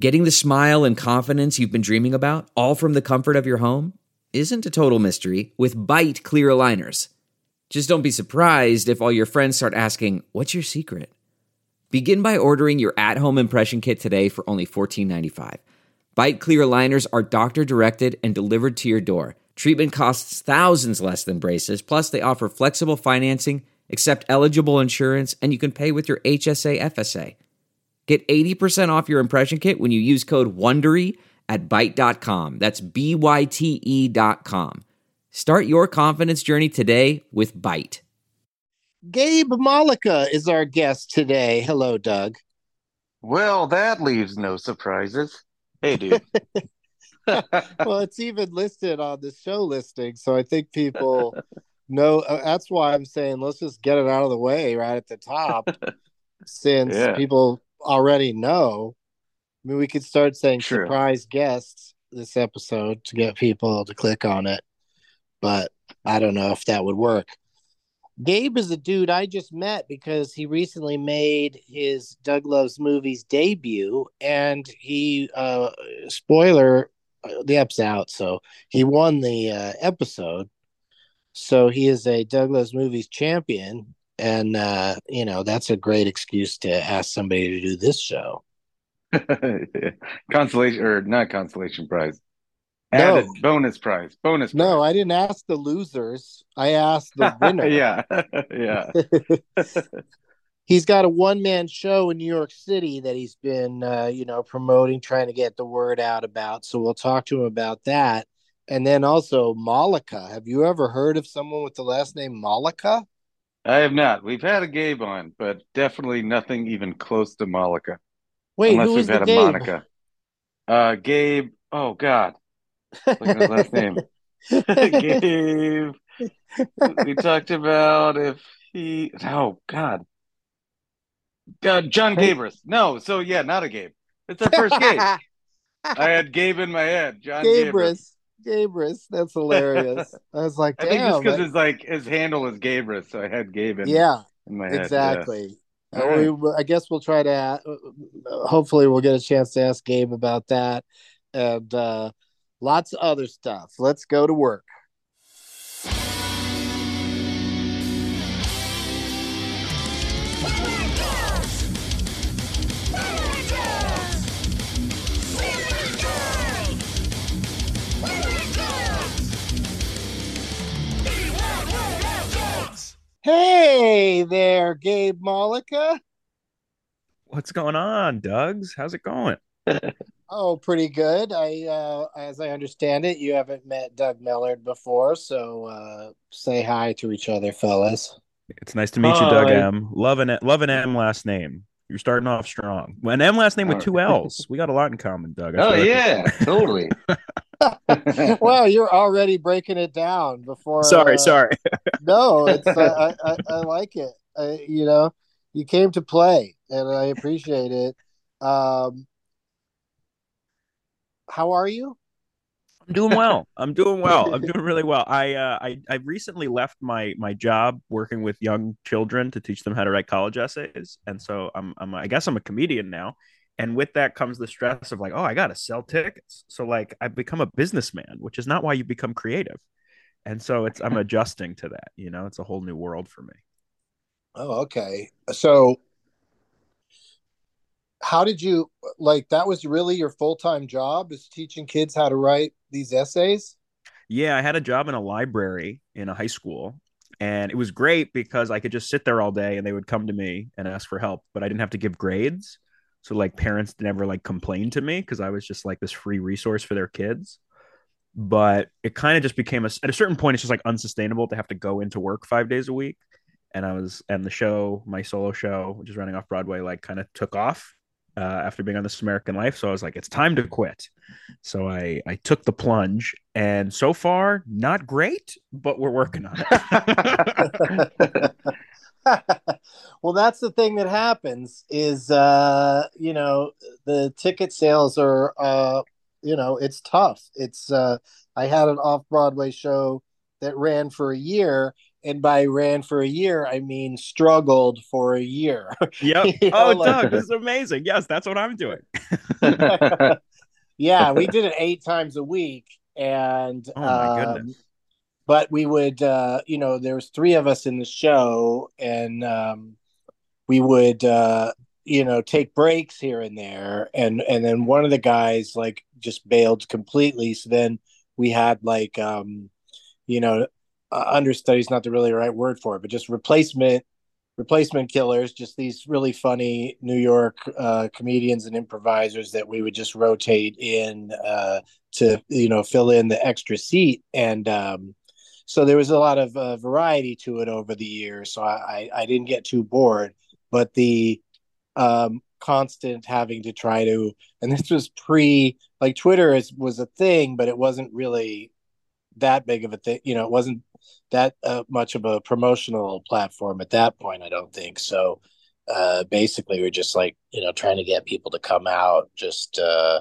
Getting the smile and confidence you've been dreaming about, all from the comfort of your home, isn't a total mystery with Byte clear aligners. Just don't be surprised if all your friends start asking, "What's your secret?" Begin by ordering your at-home impression kit today for only $14.95. Byte clear aligners are doctor-directed and delivered to your door. Treatment costs thousands less than braces, plus they offer flexible financing, accept eligible insurance, and you can pay with your HSA FSA. Get 80% off your impression kit when you use code WONDERY at Byte.com. That's BYTE.com. Start your confidence journey today with Byte. Gabe Malika is our guest today. Hello, Doug. Well, that leaves no surprises. Hey, dude. Well, it's even listed on the show listing, so I think people know. That's why I'm saying let's just get it out of the way right at the top, since Yeah, people already know. I mean, we could start saying true. surprise guests this episode to get people to click on it, but I don't know if that would work. Gabe is a dude I just met because he recently made his Doug Loves Movies debut, and he spoiler, the app's out, so he won the episode. So he is a Doug Loves Movies champion, and that's a great excuse to ask somebody to do this show. Consolation or not consolation prize. No, Added bonus prize. Bonus no, prize. I didn't ask the losers. I asked the winner. Yeah. Yeah. He's got a one-man show in New York City that he's been, promoting, trying to get the word out about. So we'll talk to him about that. And then also Malika. Have you ever heard of someone with the last name Malika? I have not. We've had a Gabe on, but definitely nothing even close to Malika. Wait, Unless who we've is the had a Gabe? Monica. Gabe. Oh God. Look at his last name. Gabe. We talked about if he. Oh God. John Gabris. No, so yeah, not a Gabe. It's our first Gabe. I had Gabe in my head. John Gabris. Gabris. That's hilarious. I was like, I think just damn. because his handle is Gabris, so I had Gabe Yeah, in my head. Yeah. exactly. All right. I guess we'll try to. Hopefully, we'll get a chance to ask Gabe about that, and lots of other stuff. Let's go to work. Hey there, Gabe Malika. What's going on, Doug's? How's it going? Oh, pretty good. As I understand it, you haven't met Doug Mellard before, so say hi to each other, fellas. It's nice to meet you, Doug Hi. M. Love an M last name. You're starting off strong. An M last name with two L's. We got a lot in common, Doug. I Oh feel like yeah, totally. Well, you're already breaking it down before. sorry. No, it's I like it. You came to play, and I appreciate it. How are you? I'm doing well. I'm doing well. I'm doing really well. I recently left my job working with young children to teach them how to write college essays, and so I guess I'm a comedian now. And with that comes the stress of like, oh, I gotta sell tickets. So like I've become a businessman, which is not why you become creative. And so I'm adjusting to that. It's a whole new world for me. Oh, okay. So, how did you like that? Was really your full-time job, is teaching kids how to write these essays? Yeah, I had a job in a library in a high school, and it was great because I could just sit there all day and they would come to me and ask for help, but I didn't have to give grades. So like parents never like complained to me because I was just like this free resource for their kids. But it kind of just became at a certain point, it's just like unsustainable to have to go into work 5 days a week. And the show, my solo show, which is running off Broadway, like kind of took off after being on This American Life. So I was like, it's time to quit. So I took the plunge, and so far, not great, but we're working on it. Well, that's the thing that happens is the ticket sales are it's tough. It's I had an off-Broadway show that ran for a year, and by ran for a year, I mean struggled for a year. Yep. You know, Oh, like Doug, this is amazing. Yes, that's what I'm doing. yeah, we did it 8 times a week, and Oh my goodness. but we would there was three of us in the show, and we would take breaks here and there, and then one of the guys like just bailed completely, so then we had like understudies, not the really right word for it, but just replacement killers, just these really funny New York comedians and improvisers that we would just rotate in to fill in the extra seat. And so there was a lot of variety to it over the years, so I didn't get too bored. But the constant having to try to, and this was pre, like, Twitter was a thing, but it wasn't really that big of a thing. It wasn't that much of a promotional platform at that point, I don't think. So basically we're just like, trying to get people to come out just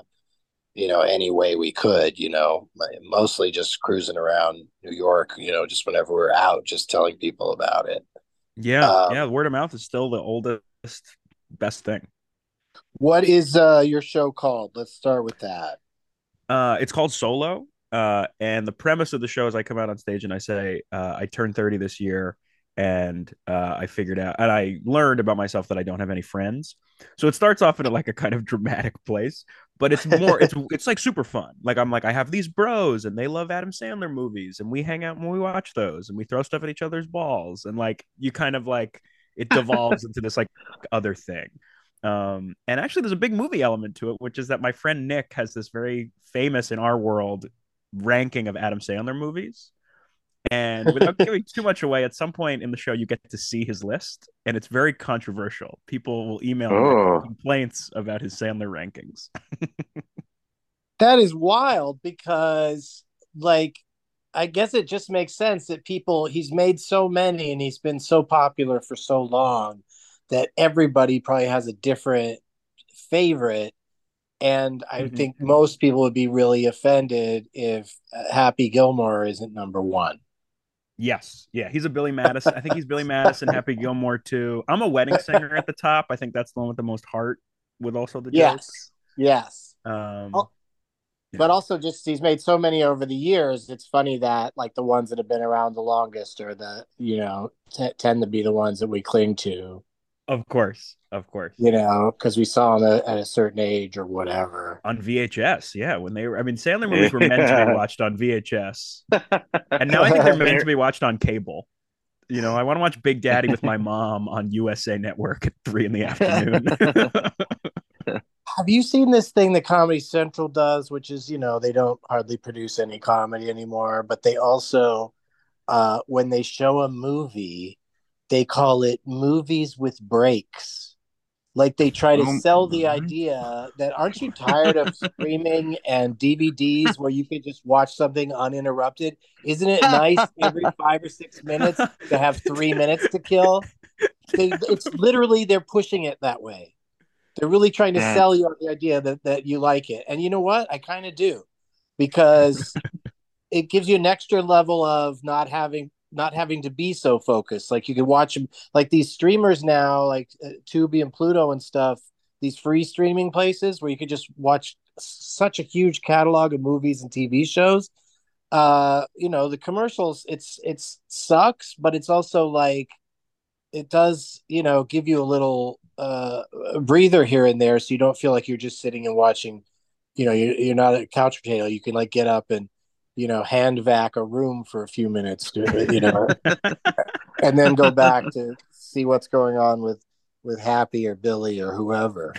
any way we could, mostly just cruising around New York, just whenever we're out, just telling people about it. Yeah, yeah. Word of mouth is still the oldest, best thing. What is your show called? Let's start with that. It's called Solo. And the premise of the show is I come out on stage and I say, I turned 30 this year, and I figured out, and I learned about myself that I don't have any friends. So it starts off in like a kind of dramatic place, but it's more, it's like super fun. Like, I'm like, I have these bros and they love Adam Sandler movies, and we hang out when we watch those, and we throw stuff at each other's balls. And like, you kind of like, it devolves into this like other thing. And actually there's a big movie element to it, which is that my friend Nick has this very famous in our world ranking of Adam Sandler movies. And without giving too much away, at some point in the show, you get to see his list, and it's very controversial. People will email Nick complaints about his Sandler rankings. That is wild because, like, I guess it just makes sense that he's made so many and he's been so popular for so long that everybody probably has a different favorite. And I think most people would be really offended if Happy Gilmore isn't number one. Yes. Yeah. He's a Billy Madison. I think he's Billy Madison, Happy Gilmore too. I'm a Wedding Singer at the top. I think that's the one with the most heart, with also the jokes. Yes. But also, just he's made so many over the years. It's funny that like the ones that have been around the longest are the tend to be the ones that we cling to. Of course. Because we saw them at a certain age or whatever. On VHS, yeah. When they were, I mean, Sandler movies were meant to be watched on VHS. And now I think they're meant to be watched on cable. I want to watch Big Daddy with my mom on USA Network at 3 p.m. Have you seen this thing that Comedy Central does, which is, they don't hardly produce any comedy anymore, but they also, when they show a movie, they call it movies with breaks. Like, they try to sell the idea that, aren't you tired of streaming and DVDs where you can just watch something uninterrupted? Isn't it nice every 5 or 6 minutes to have 3 minutes to kill? It's literally, they're pushing it that way. They're really trying to sell you on the idea that you like it. And you know what? I kind of do, because it gives you an extra level of not having to be so focused. Like, you can watch them, like these streamers now, like Tubi and Pluto and stuff, these free streaming places where you could just watch such a huge catalog of movies and TV shows. The commercials, it sucks, but it's also like, it does, give you a little breather here and there, so you don't feel like you're just sitting and watching, you're not a couch potato. You can like get up and hand vac a room for a few minutes, and then go back to see what's going on with Happy or Billy or whoever.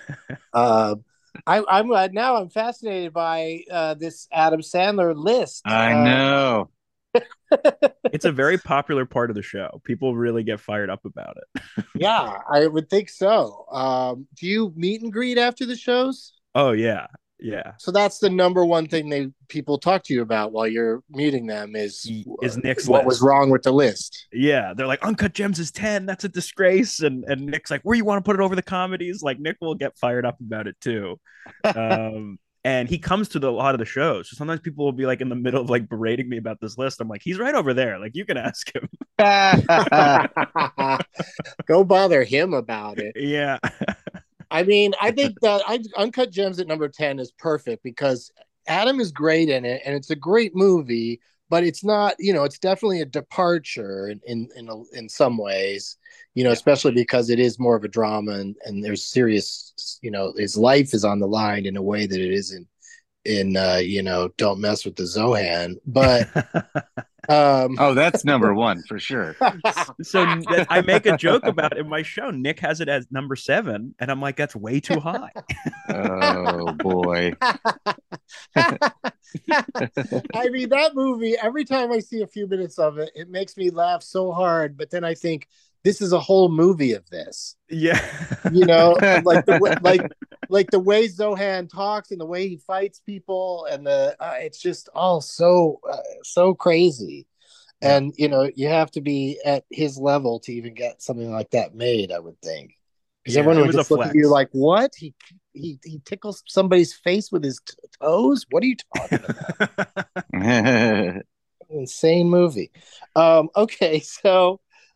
I'm fascinated by this Adam Sandler list. I know. It's a very popular part of the show. People really get fired up about it. Yeah, I would think so. Do you meet and greet after the shows? Oh, yeah. Yeah. So that's the number one thing people talk to you about while you're meeting them is Nick's what list. Was wrong with the list. Yeah, they're like, Uncut Gems is 10. That's a disgrace. And Nick's like, where you want to put it over the comedies? Like, Nick will get fired up about it too. And he comes to a lot of the shows. So sometimes people will be like in the middle of like berating me about this list. I'm like, he's right over there. Like, you can ask him. Go bother him about it. Yeah. I mean, I think that Uncut Gems at number 10 is perfect because Adam is great in it, and it's a great movie, but it's not, it's definitely a departure in some ways, especially because it is more of a drama, and there's serious, his life is on the line in a way that it isn't in Don't Mess with the Zohan. But oh, that's number one for sure. So I make a joke about it in my show. Nick has it as number 7, and I'm like, that's way too high. Oh boy. I mean, that movie, every time I see a few minutes of it, it makes me laugh so hard, but then I think this is a whole movie of this. Yeah. Like the way Zohan talks and the way he fights people, and it's just all so crazy. And you have to be at his level to even get something like that made, I would think. Because everyone would just look at you like, what? He tickles somebody's face with his toes? What are you talking about? Insane movie. Okay, so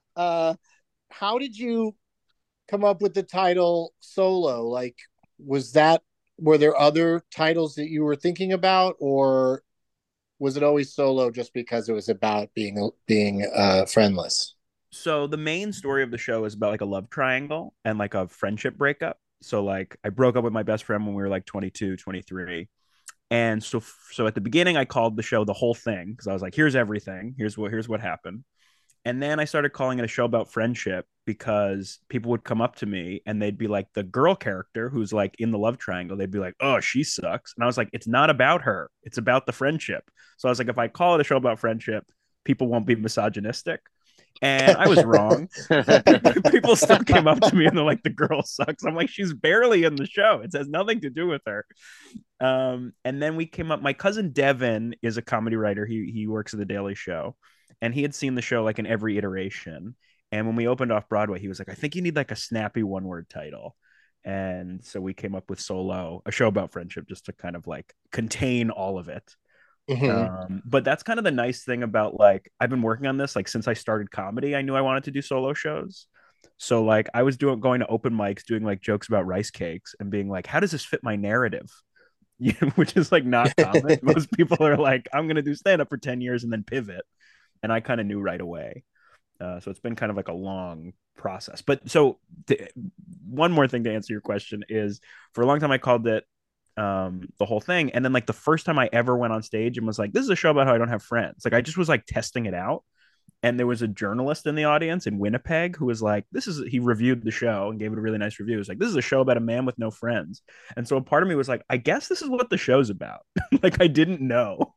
how did you come up with the title Solo? Like, were there other titles that you were thinking about, or was it always Solo just because it was about being friendless? So the main story of the show is about like a love triangle and like a friendship breakup. So like I broke up with my best friend when we were like 22, 23. And so at the beginning I called the show The Whole Thing because I was like, here's everything. Here's what happened. And then I started calling it a show about friendship because people would come up to me and they'd be like, the girl character who's like in the love triangle, they'd be like, oh, she sucks. And I was like, it's not about her. It's about the friendship. So I was like, if I call it a show about friendship, people won't be misogynistic. And I was wrong. People still came up to me and they're like, the girl sucks. I'm like, she's barely in the show. It has nothing to do with her. And then we came up, my cousin Devin is a comedy writer. He works at the Daily Show, and he had seen the show like in every iteration. And when we opened off Broadway, he was like, I think you need like a snappy one-word title. And so we came up with Solo, a show about friendship, just to kind of like contain all of it. Mm-hmm. But that's kind of the nice thing about like I've been working on this like since I started comedy. I knew I wanted to do solo shows, so like I was going to open mics, doing like jokes about rice cakes, and being like, how does this fit my narrative? Which is like not common. Most people are like, I'm gonna do stand up for 10 years and then pivot, and I kind of knew right away. So it's been kind of like a long process. But so one more thing to answer your question is, for a long time I called it The Whole Thing, and then like the first time I ever went on stage and was like, this is a show about how I don't have friends, like I just was like testing it out, and there was a journalist in the audience in Winnipeg who was like, he reviewed the show and gave it a really nice review. It was like, this is a show about a man with no friends. And so a part of me was like, I guess this is what the show's about. Like I didn't know.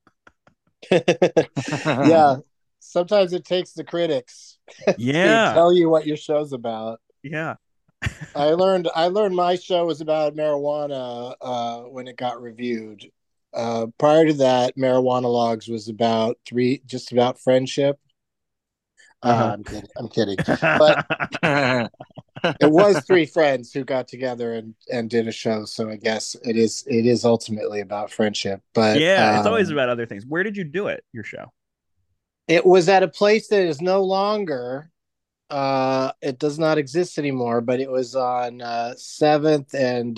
Yeah, sometimes it takes the critics to tell you what your show's about. Yeah. I learned my show was about marijuana when it got reviewed. Prior to that, Marijuana Logs was just about friendship. I'm kidding. But it was 3 friends who got together and did a show. So I guess it is ultimately about friendship. But yeah, it's always about other things. Where did you do it? Your show? It was at a place that is no longer. It does not exist anymore, but it was on 7th and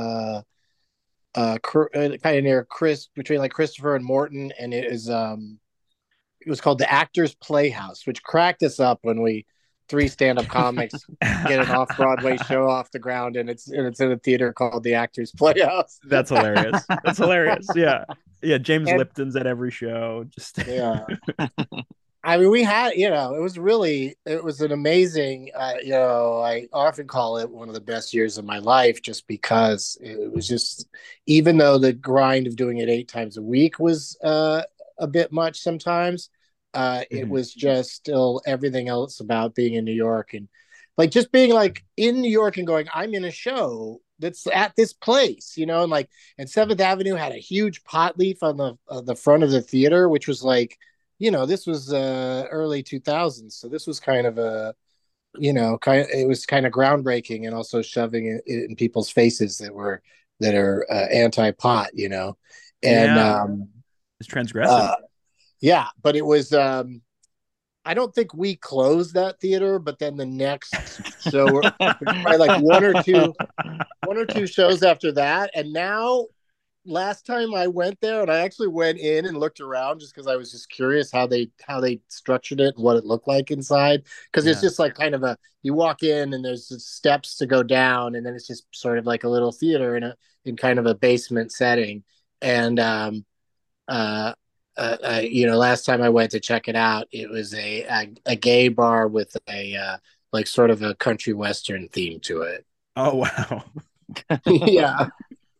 kind of near between like Christopher and Morton, and it was called the Actors Playhouse, which cracked us up when we 3 stand-up comics get an off-Broadway show off the ground, and it's in a theater called the Actors Playhouse. That's hilarious. That's hilarious. Yeah. James Lipton's at every show. Just yeah. I mean, we had, it was an amazing, I often call it one of the best years of my life, just because it was just, even though the grind of doing it 8 times a week was a bit much sometimes, it was just still everything else about being in New York, and like just being like in New York and going, I'm in a show that's at this place, and like, and 7th Avenue had a huge pot leaf on the front of the theater, which was like, this was early 2000s, so this was kind of it was kind of groundbreaking, and also shoving it in people's faces that were that are anti-pot, and Yeah, it's transgressive. uh, yeah, but it was. I don't think we closed that theater, but then the next show, there's probably like one or two shows after that, and now last time I went there, and I actually went in and looked around just because I was just curious how they structured it and what it looked like inside. Because it's Yeah. just like kind of a you walk in and there's steps to go down, and then it's just sort of like a little theater in kind of a basement setting. And uh, last time I went to check it out, it was a gay bar with a like sort of a country western theme to it. Oh wow. Yeah.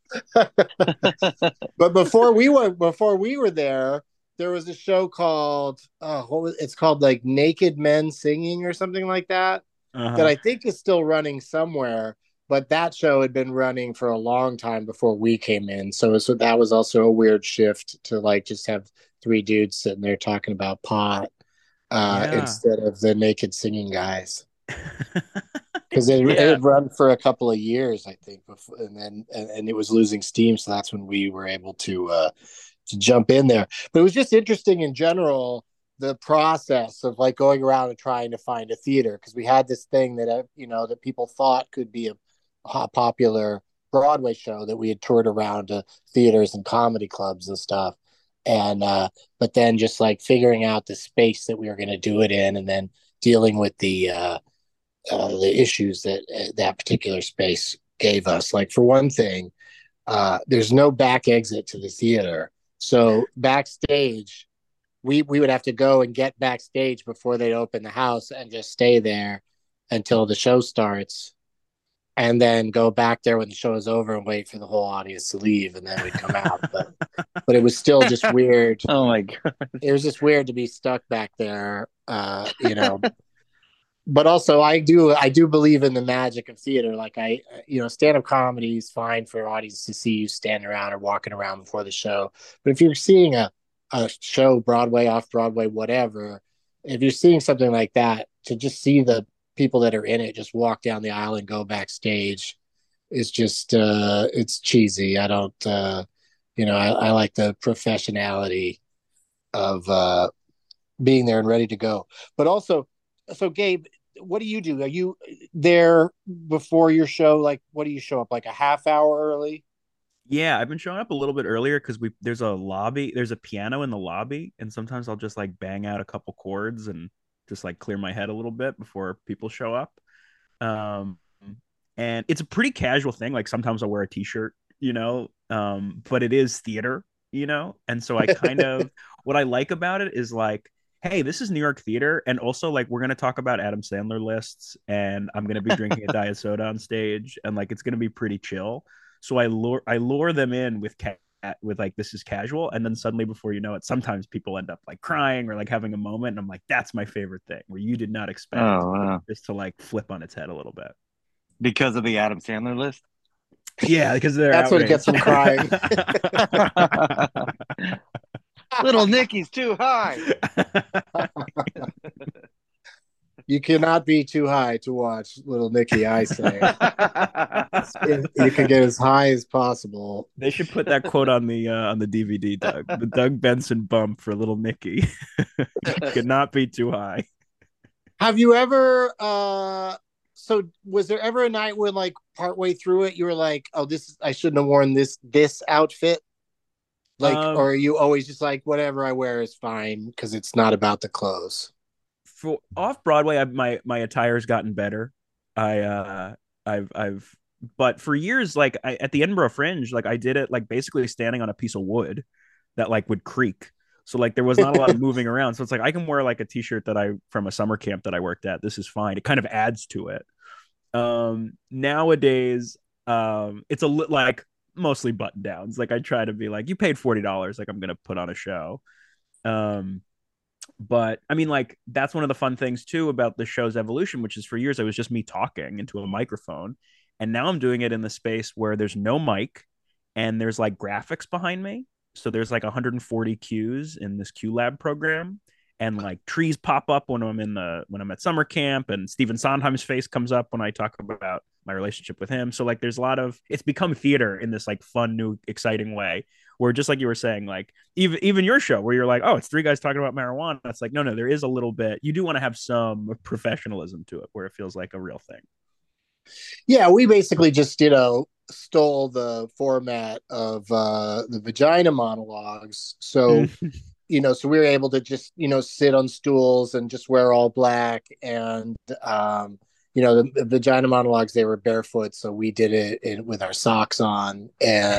But before we were there was a show called it's called like Naked Men Singing or something like that that Uh-huh. I think is still running somewhere. But that show had been running for a long time before we came in, so that was also a weird shift to like just have three dudes sitting there talking about pot Yeah. instead of the naked singing guys because it Yeah. had run for a couple of years, I think, before, and then and it was losing steam. So that's when we were able to jump in there. But it was just interesting in general the process of like going around and trying to find a theater because we had this thing that that people thought could be a popular Broadway show that we had toured around to theaters and comedy clubs and stuff. And but then just like figuring out the space that we were going to do it in, and then dealing with the issues that that particular space gave us. Like for one thing, there's no back exit to the theater, so backstage we would have to go and get backstage before they'd open the house and just stay there until the show starts, and then go back there when the show is over and wait for the whole audience to leave, and then we'd come out. But it was still just weird. Oh my god. It was just weird to be stuck back there, but also I do believe in the magic of theater. Like stand up comedy is fine for audience to see you standing around or walking around before the show. But if you're seeing a show, Broadway, off Broadway, whatever, if you're seeing something like that, to just see the people that are in it just walk down the aisle and go backstage is just it's cheesy. I don't I like the professionality of being there and ready to go. But also, so Gabe, what do you do? Are you there before your show? Like, what do you show up like a half hour early? Yeah, I've been showing up a little bit earlier because there's a piano in the lobby, and sometimes I'll just like bang out a couple chords and just like clear my head a little bit before people show up. Um, and it's a pretty casual thing. Like sometimes I'll wear a t-shirt, but it is theater, and so I kind of what I like about it is like, hey, this is New York theater, and also like we're gonna talk about Adam Sandler lists, and I'm gonna be drinking a diet soda on stage, and like it's gonna be pretty chill. So I lure them in with like this is casual, and then suddenly before you know it, sometimes people end up like crying or like having a moment, and I'm like, that's my favorite thing where you did not expect Oh wow. this to like flip on its head a little bit. Because of the Adam Sandler list. Yeah, because they're That's what gets outraged. them crying. Little Nicky's too high. You cannot be too high to watch Little Nicky. I say you can get as high as possible. They should put that quote on the DVD, Doug. The Doug Benson bump for Little Nicky. Could not be too high. Have you ever? So was there ever a night when, like, partway through it, you were like, "Oh, I shouldn't have worn this outfit." Like, or Um, are you always just like, "Whatever I wear is fine" because it's not about the clothes? for off Broadway, my attire's gotten better. I I've but for years, like at the Edinburgh Fringe, like I did it like basically standing on a piece of wood that like would creak. So like there was not a lot of moving around. So it's like I can wear like a t-shirt that I from a summer camp that I worked at. This is fine. It kind of adds to it. Nowadays, it's like mostly button downs. Like I try to be like, you paid $40, like I'm gonna put on a show. Um, but I mean, like that's one of the fun things too about the show's evolution, which is for years it was just me talking into a microphone, and now I'm doing it in the space where there's no mic and there's like graphics behind me. So there's like 140 cues in this QLab program, and like trees pop up when I'm at summer camp, and Stephen Sondheim's face comes up when I talk about my relationship with him. So like there's a lot of, it's become theater in this like fun, new, exciting way, where just like you were saying, like even your show where you're like, oh, it's three guys talking about marijuana. It's like, no, there is a little bit, you do want to have some professionalism to it where it feels like a real thing. Yeah, we basically just, stole the format of the vagina monologues. So, so we were able to just, sit on stools and just wear all black. And, the vagina monologues, they were barefoot. So we did it with our socks on.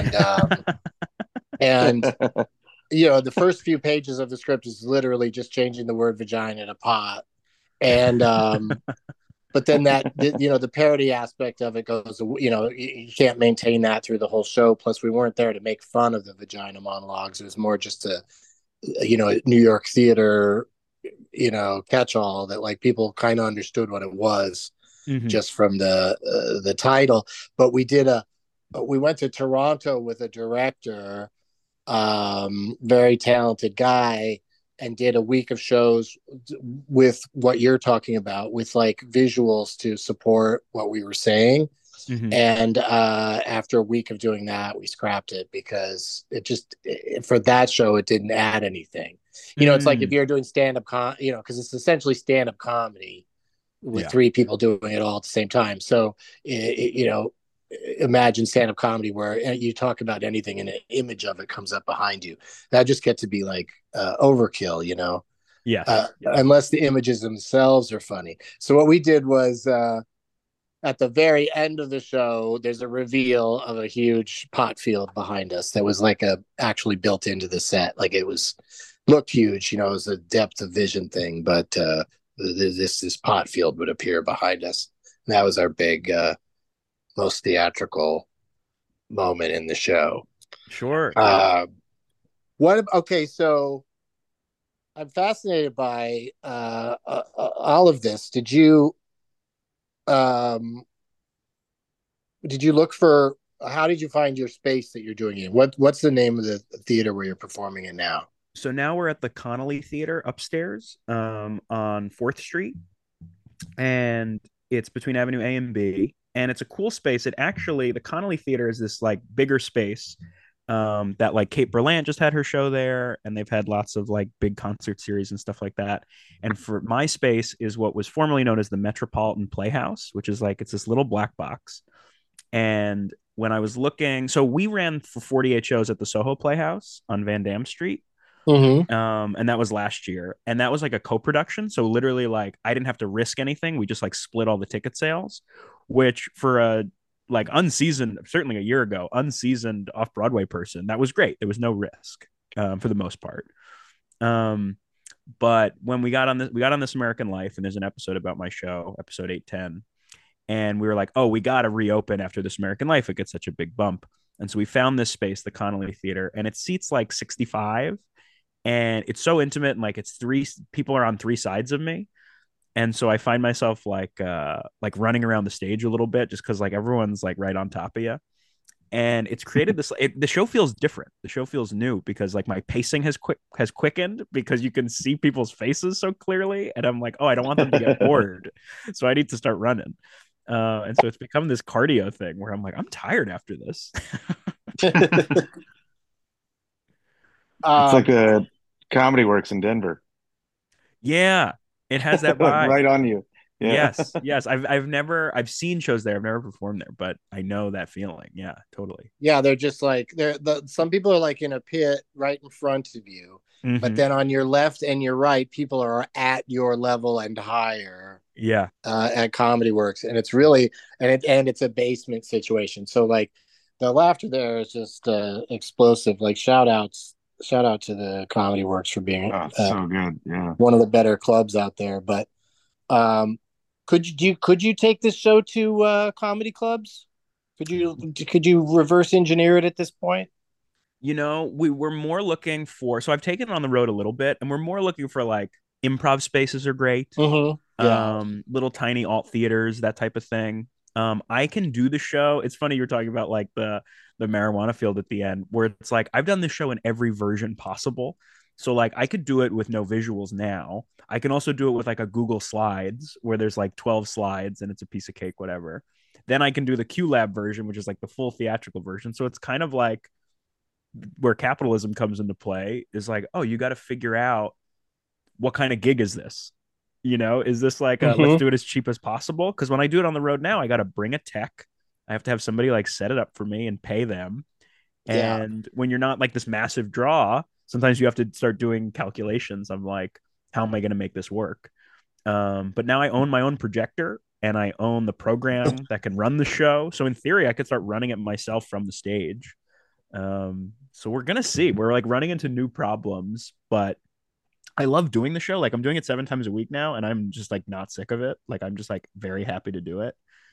And the first few pages of the script is literally just changing the word vagina to pot. And, but then that, the parody aspect of it goes, you can't maintain that through the whole show. Plus we weren't there to make fun of the vagina monologues. It was more just a New York theater, catch all that like people kind of understood what it was just from the title. But we went to Toronto with a director, very talented guy, and did a week of shows with what you're talking about, with like visuals to support what we were saying. And after a week of doing that, we scrapped it because for that show, it didn't add anything. It's like if you're doing stand-up, because it's essentially stand-up comedy with three people doing it all at the same time. So, imagine stand-up comedy where you talk about anything and an image of it comes up behind you. That just gets to be like overkill, unless the images themselves are funny. So what we did was at the very end of the show, there's a reveal of a huge pot field behind us that was like actually built into the set. Like looked huge, it was a depth of vision thing, but this pot field would appear behind us. And that was our big most theatrical moment in the show. Sure. Okay, so I'm fascinated by all of this. Did you look for, how did you find your space that you're doing it in? What's the name of the theater where you're performing in now? So now we're at the Connolly Theater upstairs on 4th Street, and it's between Avenue A and B. And it's a cool space. The Connolly Theater is this like bigger space that like Kate Berlant just had her show there, and they've had lots of like big concert series and stuff like that. And for my space is what was formerly known as the Metropolitan Playhouse, which is like, it's this little black box. And when I was looking, so we ran for 48 shows at the Soho Playhouse on Van Dam Street. And that was last year, and that was like a co-production. So literally, like, I didn't have to risk anything. We just like split all the ticket sales, which for a like unseasoned, certainly a year ago, unseasoned off-Broadway person, that was great. There was no risk for the most part. But when we got on This American Life, and there's an episode about my show, episode 810, and we were like, oh, we got to reopen after This American Life. It gets such a big bump. And so we found this space, the Connolly Theater, and it seats like 65. And it's so intimate, and like it's three people are on three sides of me, and so I find myself like running around the stage a little bit just because like everyone's like right on top of you, and it's created this. The show feels different. The show feels new because like my pacing has quickened because you can see people's faces so clearly, and I'm like, oh, I don't want them to get bored, so I need to start running. And so it's become this cardio thing where I'm like, I'm tired after this. It's like a Comedy Works in Denver. Yeah, it has that vibe. Right on you. Yeah. Yes. I've seen shows there. I've never performed there, but I know that feeling. Yeah, totally. Yeah, they're just like some people are like in a pit right in front of you, but then on your left and your right, people are at your level and higher. Yeah. At Comedy Works, and it's really and it's a basement situation. So like the laughter there is just explosive. Like shout out to the Comedy Works for being so good. Yeah, one of the better clubs out there. But could you take this show to comedy clubs? Could you reverse engineer it at this point? We were more looking for, so I've taken it on the road a little bit, and we're more looking for like improv spaces are great. Yeah. Little tiny alt theaters, that type of thing. I can do the show. It's funny you're talking about like the marijuana field at the end, where it's like I've done this show in every version possible. So like I could do it with no visuals now. I can also do it with like a Google Slides where there's like 12 slides and it's a piece of cake, whatever. Then I can do the QLab version, which is like the full theatrical version. So it's kind of like where capitalism comes into play is like, oh, you got to figure out what kind of gig is this? Is this like a, let's Mm-hmm. do it as cheap as possible? Because when I do it on the road now, I got to bring a tech. I have to have somebody like set it up for me and pay them. Yeah. And when you're not like this massive draw, sometimes you have to start doing calculations of like, how am I going to make this work? But now I own my own projector and I own the program that can run the show. So in theory, I could start running it myself from the stage. So we're gonna see. We're like running into new problems, but I love doing the show. Like I'm doing it 7 times a week now, and I'm just like not sick of it. Like I'm just like very happy to do it.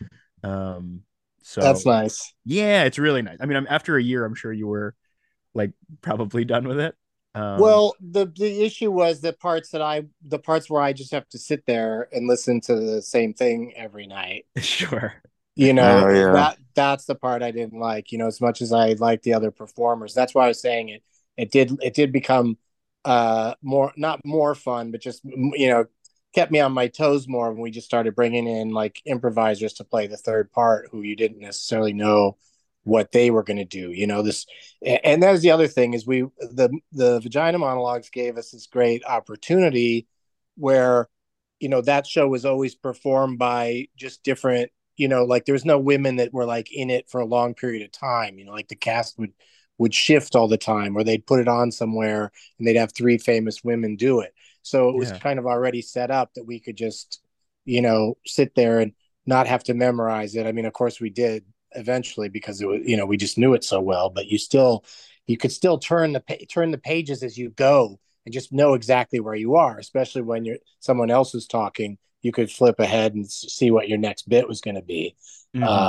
Um, That's so nice. yeah, it's really nice. I mean, after a year, I'm sure you were like probably done with it. Well, the issue was the parts where I just have to sit there and listen to the same thing every night. Sure. Oh yeah. That's the part I didn't like, as much as I liked the other performers. That's why I was saying it did become more, not more fun, but just kept me on my toes more when we just started bringing in like improvisers to play the third part who you didn't necessarily know what they were going to do. This, and that was the other thing is the Vagina Monologues gave us this great opportunity where that show was always performed by just different, like there was no women that were like in it for a long period of time. Like the cast would shift all the time, or they'd put it on somewhere and they'd have three famous women do it. So it was Yeah. kind of already set up that we could just sit there and not have to memorize it. I mean, of course we did eventually because it was, we just knew it so well, but you could still turn the pages as you go and just know exactly where you are, especially when someone else is talking. You could flip ahead and see what your next bit was going to be. Mm-hmm.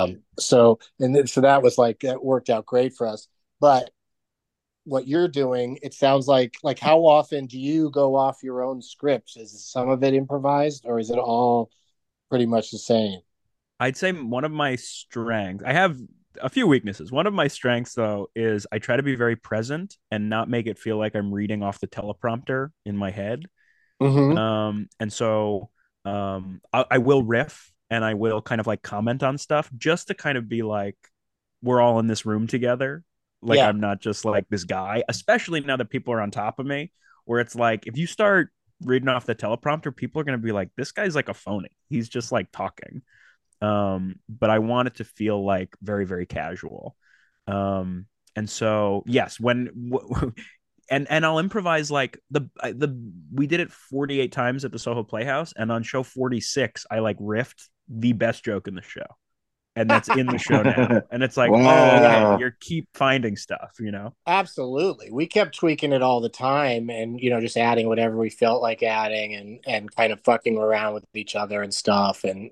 So that was like, that worked out great for us. But what you're doing, it sounds like how often do you go off your own scripts? Is some of it improvised or is it all pretty much the same? I'd say one of my strengths, I have a few weaknesses. One of my strengths, though, is I try to be very present and not make it feel like I'm reading off the teleprompter in my head. Mm-hmm. And so I will riff and I will kind of like comment on stuff just to kind of be like, we're all in this room together. Like Yeah. I'm not just like this guy, especially now that people are on top of me, where it's like, if you start reading off the teleprompter, people are going to be like, this guy's like a phony. He's just like talking. But I want it to feel like very, very casual. And so yes, and I'll improvise like the we did it 48 times at the Soho Playhouse, and on show 46, I like riffed the best joke in the show, and that's in the show now. And it's like, oh, okay, Wow. you keep finding stuff. Absolutely. We kept tweaking it all the time and, just adding whatever we felt like adding and kind of fucking around with each other and stuff. And,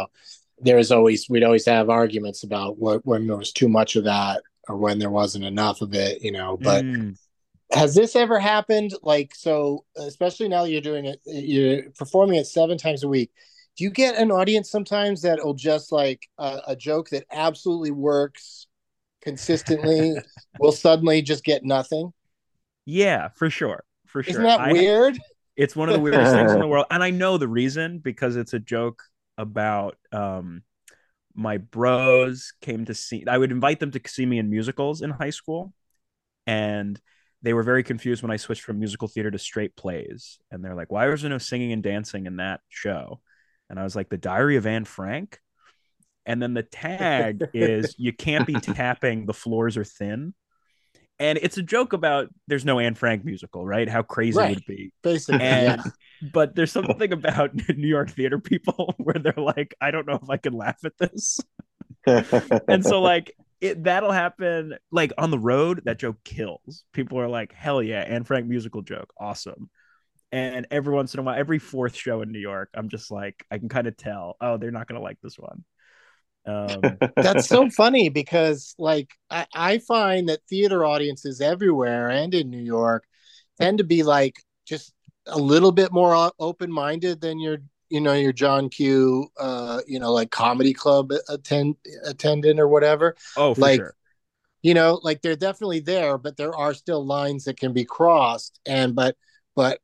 we'd always have arguments about when there was too much of that or when there wasn't enough of it, but Mm. has this ever happened? Like, so especially now that you're performing it 7 times a week. Do you get an audience sometimes that'll just like a joke that absolutely works consistently will suddenly just get nothing? Yeah, for sure. For Isn't sure. that weird? It's one of the weirdest things in the world. And I know the reason because it's a joke about my bros came to see, I would invite them to see me in musicals in high school. And they were very confused when I switched from musical theater to straight plays. And they're like, why was there no singing and dancing in that show? And I was like, The Diary of Anne Frank. And then the tag is, you can't be tapping, the floors are thin. And it's a joke about there's no Anne Frank musical, right? How crazy would Right. it be? Basically, yeah. And but there's something about New York theater people where they're like, I don't know if I can laugh at this. And so like that'll happen like on the road, that joke kills. People are like, hell yeah, Anne Frank musical joke, awesome. And every once in a while, every fourth show in New York, I'm just like, I can kind of tell, oh, they're not gonna like this one. That's so funny because like I find that theater audiences everywhere and in New York tend to be like just a little bit more open-minded than your John Q like comedy club attendant or whatever. Oh, for Like sure. like they're definitely there, but there are still lines that can be crossed. And but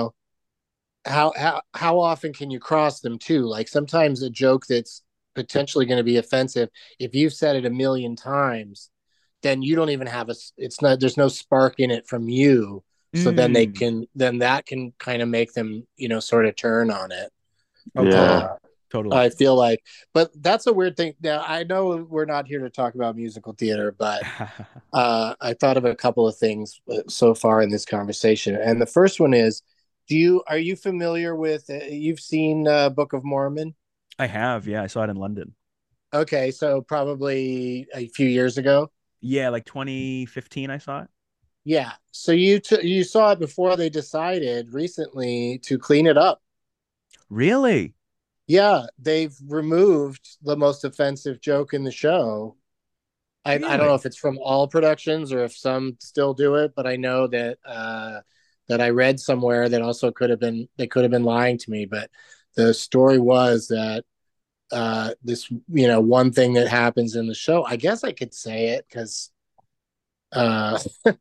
how often can you cross them too? Like sometimes a joke that's potentially going to be offensive, if you've said it a million times, then you don't even have it's not, there's no spark in it from you. So Mm. then that can kind of make them, sort of turn on it. Oh, Yeah. totally. Totally. I feel like, but that's a weird thing. Now, I know we're not here to talk about musical theater, but I thought of a couple of things so far in this conversation. And the first one is, are you familiar with, you've seen Book of Mormon? I have. Yeah, I saw it in London. Okay, so probably a few years ago. Yeah, like 2015, I saw it. Yeah. So you saw it before they decided recently to clean it up. Really? Yeah, they've removed the most offensive joke in the show. I don't know Really? if it's from all productions or if some still do it, but I know that that I read somewhere that also could have been lying to me, but the story was that this one thing that happens in the show. I guess I could say it because uh,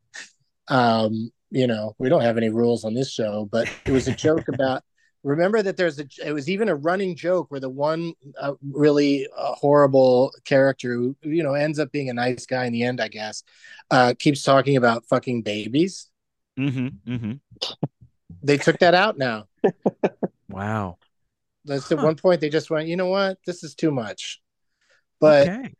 we don't have any rules on this show, but it was a joke about. Remember that it was even a running joke where the one really horrible character who, ends up being a nice guy in the end, I guess, keeps talking about fucking babies. Mm-hmm. Mm-hmm. They took that out now. Wow. That's at Huh. one point they just went, you know what, this is too much. But Okay.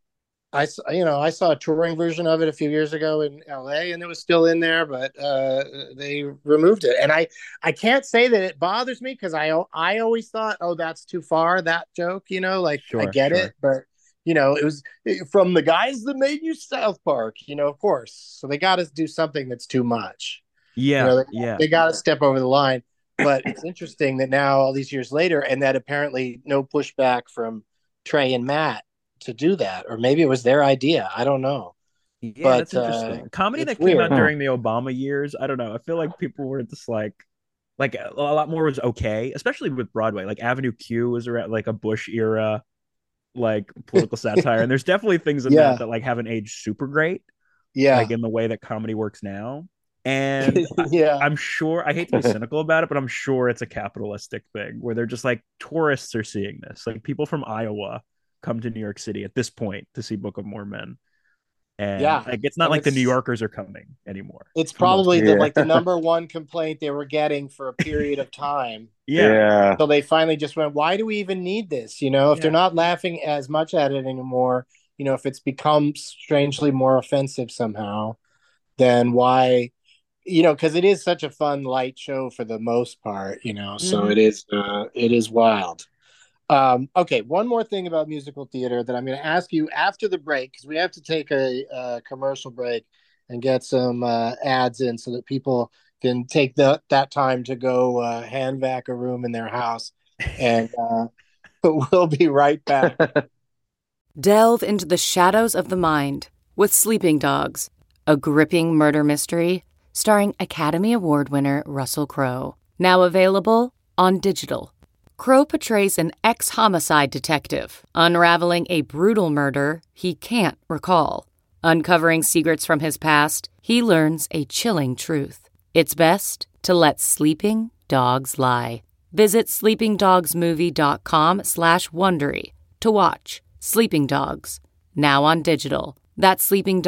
I saw a touring version of it a few years ago in LA, and it was still in there, but they removed it. And I can't say that it bothers me because I always thought, oh, that's too far, that joke. Like I Sure, get it, sure. but it was from the guys that made you South Park. Of course. So they got to do something that's too much. You Yeah, know, they, yeah. they got to step over the line. But it's interesting that now, all these years later, and that apparently no pushback from Trey and Matt to do that, or maybe it was their idea. I don't know, Yeah, but that's interesting. Comedy it's that came out weird. Huh. during the Obama years, I don't know. I feel like people were just like a lot more was okay, especially with Broadway. Like Avenue Q was around like a Bush era like political satire, and there's definitely things in that Yeah, that like haven't aged super great, like yeah, in the way that comedy works now. And yeah, I'm sure I hate to be cynical about it, but I'm sure it's a capitalistic thing where they're just like tourists are seeing this. Like people from Iowa come to New York City at this point to see Book of Mormon, and yeah. like it's not And like the New Yorkers are coming anymore it's for the most probably part. the Yeah. like the number one complaint they were getting for a period of time. Yeah, Yeah. So they finally just went, why do we even need this? If they're yeah, not laughing as much at it anymore, if it's become strangely more offensive somehow, then why? Because it is such a fun light show for the most part, so mm-hmm. it is wild. Okay, one more thing about musical theater that I'm going to ask you after the break, because we have to take a commercial break and get some ads in so that people can take that time to go hand vac a room in their house. And we'll be right back. Delve into the shadows of the mind with Sleeping Dogs, a gripping murder mystery starring Academy Award winner Russell Crowe. Now available on digital. Crowe portrays an ex-homicide detective unraveling a brutal murder he can't recall. Uncovering secrets from his past, he learns a chilling truth. It's best to let sleeping dogs lie. Visit sleepingdogsmovie.com/Wondery to watch Sleeping Dogs, now on digital. That's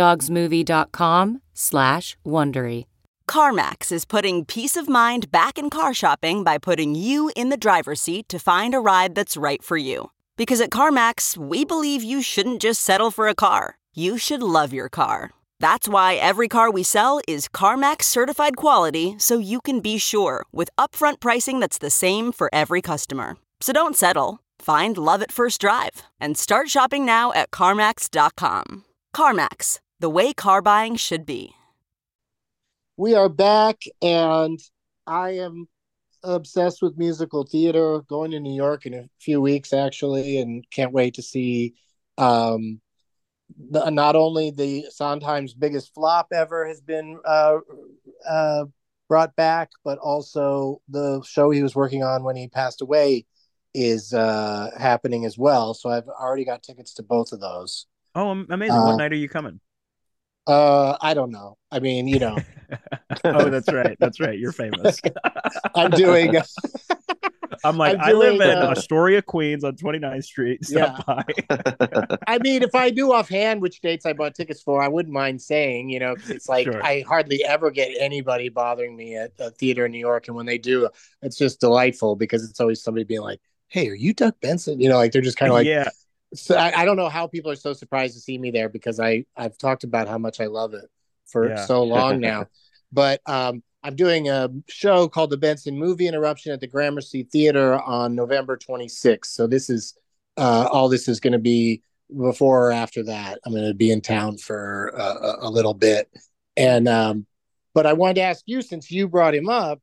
sleepingdogsmovie.com/Wondery. CarMax is putting peace of mind back in car shopping by putting you in the driver's seat to find a ride that's right for you. Because at CarMax, we believe you shouldn't just settle for a car. You should love your car. That's why every car we sell is CarMax certified quality, so you can be sure with upfront pricing that's the same for every customer. So don't settle. Find love at first drive and start shopping now at CarMax.com. CarMax, the way car buying should be. We are back, and I am obsessed with musical theater. Going to New York in a few weeks, actually, and can't wait to see um, not only the Sondheim's biggest flop ever has been brought back, but also the show he was working on when he passed away is happening as well. So I've already got tickets to both of those. Oh, amazing. What Uh, night are you coming? I don't know. I mean, Oh, that's right. That's right. You're famous. I'm doing. I'm like, I'm I live doing. in Astoria, Queens on 29th Street. Yeah. Stop by. I mean, if I knew offhand which dates I bought tickets for, I wouldn't mind saying, because it's like Sure. I hardly ever get anybody bothering me at a theater in New York. And when they do, it's just delightful because it's always somebody being like, "Hey, are you Doug Benson?" Like they're just kind of like, Yeah. so I don't know how people are so surprised to see me there because I've talked about how much I love it for Yeah. so long now. But I'm doing a show called the Benson Movie Interruption at the Gramercy Theater on November 26th. So this is all this is going to be before or after that. I'm going to be in town for a little bit. And but I wanted to ask you, since you brought him up,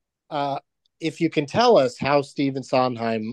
if you can tell us how Stephen Sondheim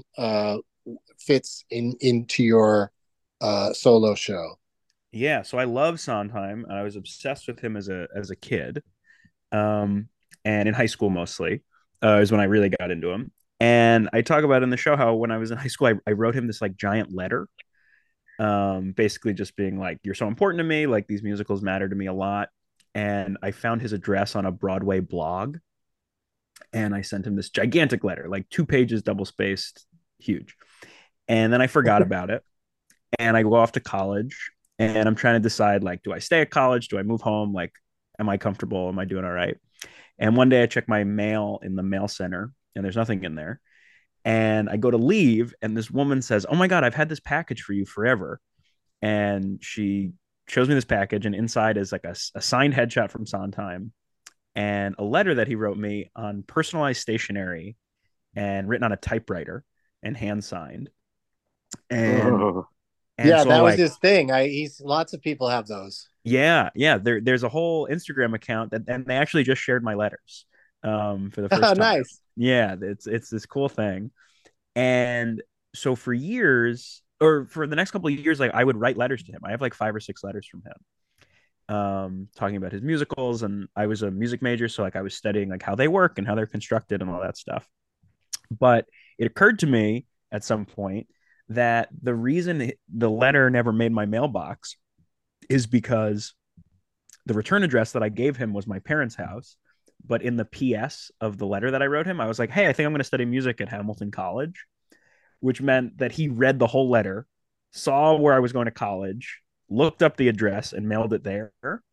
fits into your solo show. Yeah, so I love Sondheim. I was obsessed with him as a kid, and in high school mostly is when I really got into him. And I talk about in the show how when I was in high school, I wrote him this like giant letter, basically just being like, "You're so important to me. Like these musicals matter to me a lot." And I found his address on a Broadway blog, and I sent him this gigantic letter, like 2 pages, double spaced, huge. And then I forgot about it, and I go off to college, and I'm trying to decide like, do I stay at college? Do I move home? Like, am I comfortable? Am I doing all right? And one day I check my mail in the mail center, and there's nothing in there. And I go to leave, and this woman says, "Oh my God, I've had this package for you forever." And she shows me this package, and inside is like a signed headshot from Sondheim and a letter that he wrote me on personalized stationery and written on a typewriter and hand signed. And Oh. and Yeah, so that was like, his thing. He's lots of people have those. yeah, there's a whole Instagram account that, and they actually just shared my letters for the first time. Nice. Yeah, it's this cool thing. And so for years, or for the next couple of years, like I would write letters to him. I have like 5 or 6 letters from him, talking about his musicals. And I was a music major, so like I was studying like how they work and how they're constructed and all that stuff. But it occurred to me at some point that the reason the letter never made my mailbox is because the return address that I gave him was my parents' house. But in the PS of the letter that I wrote him, I was like, "Hey, I think I'm going to study music at Hamilton College," which meant that he read the whole letter, saw where I was going to college, looked up the address, and mailed it there,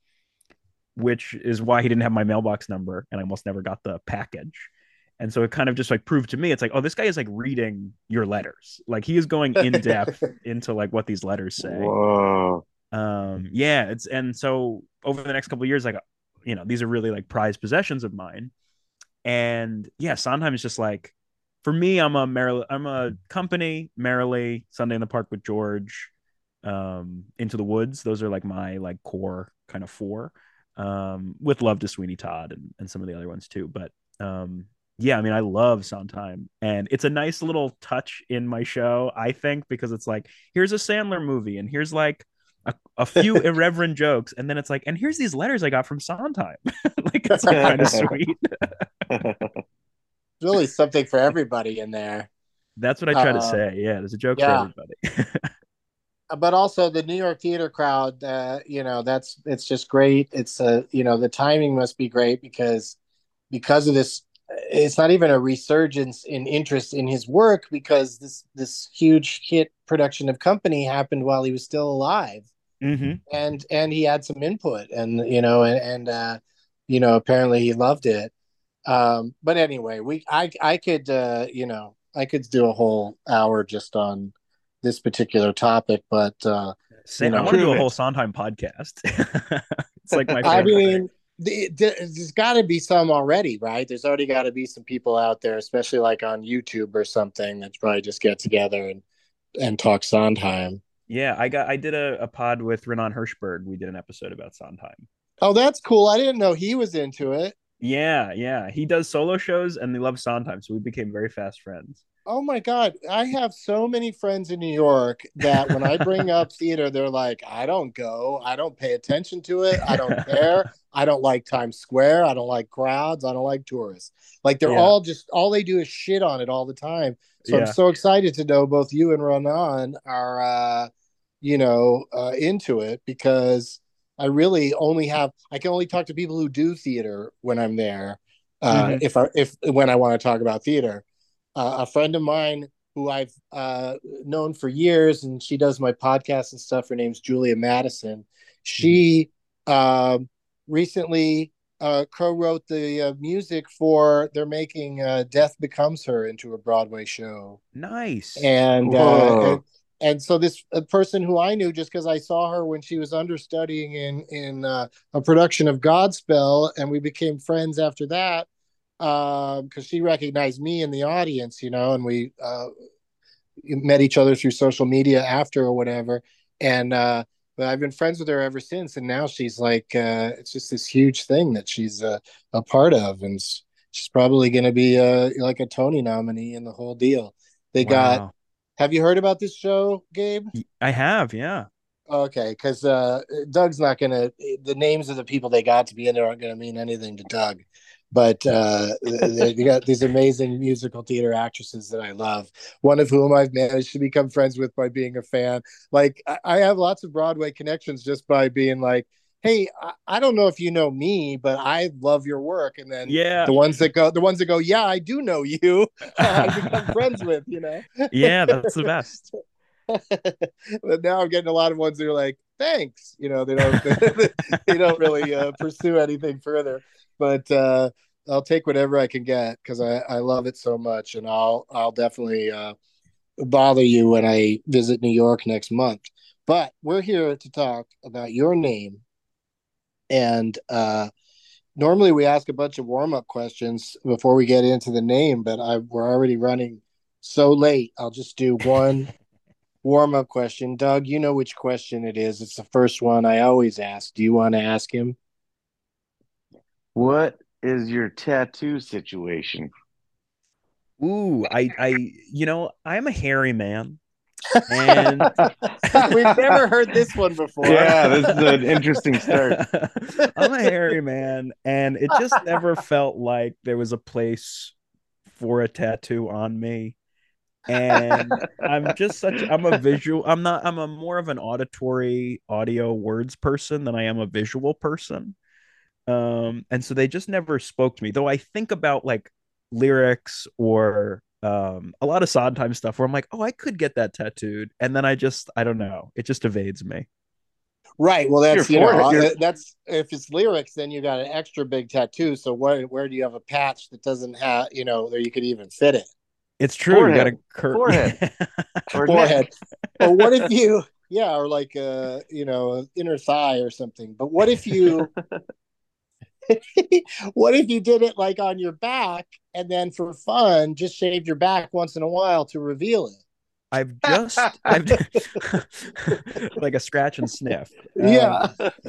which is why he didn't have my mailbox number, and I almost never got the package. And so it kind of just like proved to me, it's like, oh, this guy is like reading your letters. Like he is going in depth into like what these letters say. Whoa. Yeah, and so over the next couple of years, like, these are really like prized possessions of mine. And yeah, Sondheim is just like, for me, I'm a company, Merrily, Sunday in the Park with George, Into the Woods. Those are like my like core kind of four, with love to Sweeney Todd and some of the other ones too. But yeah, I mean, I love Sondheim, and it's a nice little touch in my show, I think, because it's like, here's a Sandler movie, and here's like a few irreverent jokes, and then it's like, and here's these letters I got from Sondheim. Like it's like kind of sweet. Really something for everybody in there. That's what I try to say. Yeah, there's a joke for everybody. But also the New York theater crowd, it's just great. It's the timing must be great because of this. It's not even a resurgence in interest in his work because this huge hit production of Company happened while he was still alive, and he had some input, and apparently he loved it. But anyway, I could do a whole hour just on this particular topic, but I want to do a whole Sondheim podcast. It's like my favorite. I mean, there's got to be some already, right? There's already got to be some people out there, especially like on YouTube or something, that probably just get together and talk Sondheim. Yeah, I did a pod with Renan Hirschberg. We did an episode about Sondheim. Oh, that's cool. I didn't know he was into it. Yeah. He does solo shows and they love Sondheim, so we became very fast friends. Oh my God. I have so many friends in New York that when I bring up theater, they're like, I don't go. I don't pay attention to it. I don't care. I don't like Times Square. I don't like crowds. I don't like tourists. Like they're all they do is shit on it all the time. So I'm so excited to know both you and Renan are, into it because I really I can only talk to people who do theater when I'm there. Mhm. If when I want to talk about theater, a friend of mine who I've known for years, and she does my podcast and stuff. Her name's Julia Madison. Mhm. She recently co-wrote the music for they're making Death Becomes Her into a Broadway show, Nice. and Whoa. so this person who I knew just because I saw her when she was understudying in a production of Godspell, and we became friends after that because she recognized me in the audience, and we met each other through social media after or whatever, and but I've been friends with her ever since, and now she's like it's just this huge thing that she's a part of, and she's probably going to be like a Tony nominee and the whole deal. They got Wow. Have you heard about this show, Gabe? I have, yeah. Okay, because Doug's not gonna. The names of the people they got to be in there aren't gonna mean anything to Doug, but you got these amazing musical theater actresses that I love. One of whom I've managed to become friends with by being a fan. Like I have lots of Broadway connections just by being like, "Hey, I don't know if you know me, but I love your work." And then Yeah. the ones that go, "Yeah, I do know you," I become friends with. Yeah, that's the best. But now I'm getting a lot of ones that are like, thanks. They don't they don't really pursue anything further. But I'll take whatever I can get because I love it so much, and I'll definitely bother you when I visit New York next month. But we're here to talk about your name, and normally we ask a bunch of warm up questions before we get into the name, but we're already running so late. I'll just do one warm up question. Doug, you know which question it is. It's the first one I always ask. Do you want to ask him? What is your tattoo situation? Ooh, I'm a hairy man, and We've never heard this one before. Yeah, this is an interesting start. I'm a hairy man, and it just never felt like there was a place for a tattoo on me. And I'm a visual, I'm a more of an auditory audio words person than I am a visual person. And so they just never spoke to me, though I think about like lyrics or a lot of Sondheim stuff where I'm like, oh, I could get that tattooed, and then I don't know, it just evades me. Right. Well, Your that's forehead. that's if it's lyrics, then you got an extra big tattoo. So where do you have a patch that doesn't have there you could even fit it? It's true. You got Forehead. to curve. Forehead. Or Forehead. neck. Or what if you or like inner thigh or something. But what if you what if you did it like on your back and then for fun just shaved your back once in a while to reveal it? I've like a scratch and sniff. Yeah.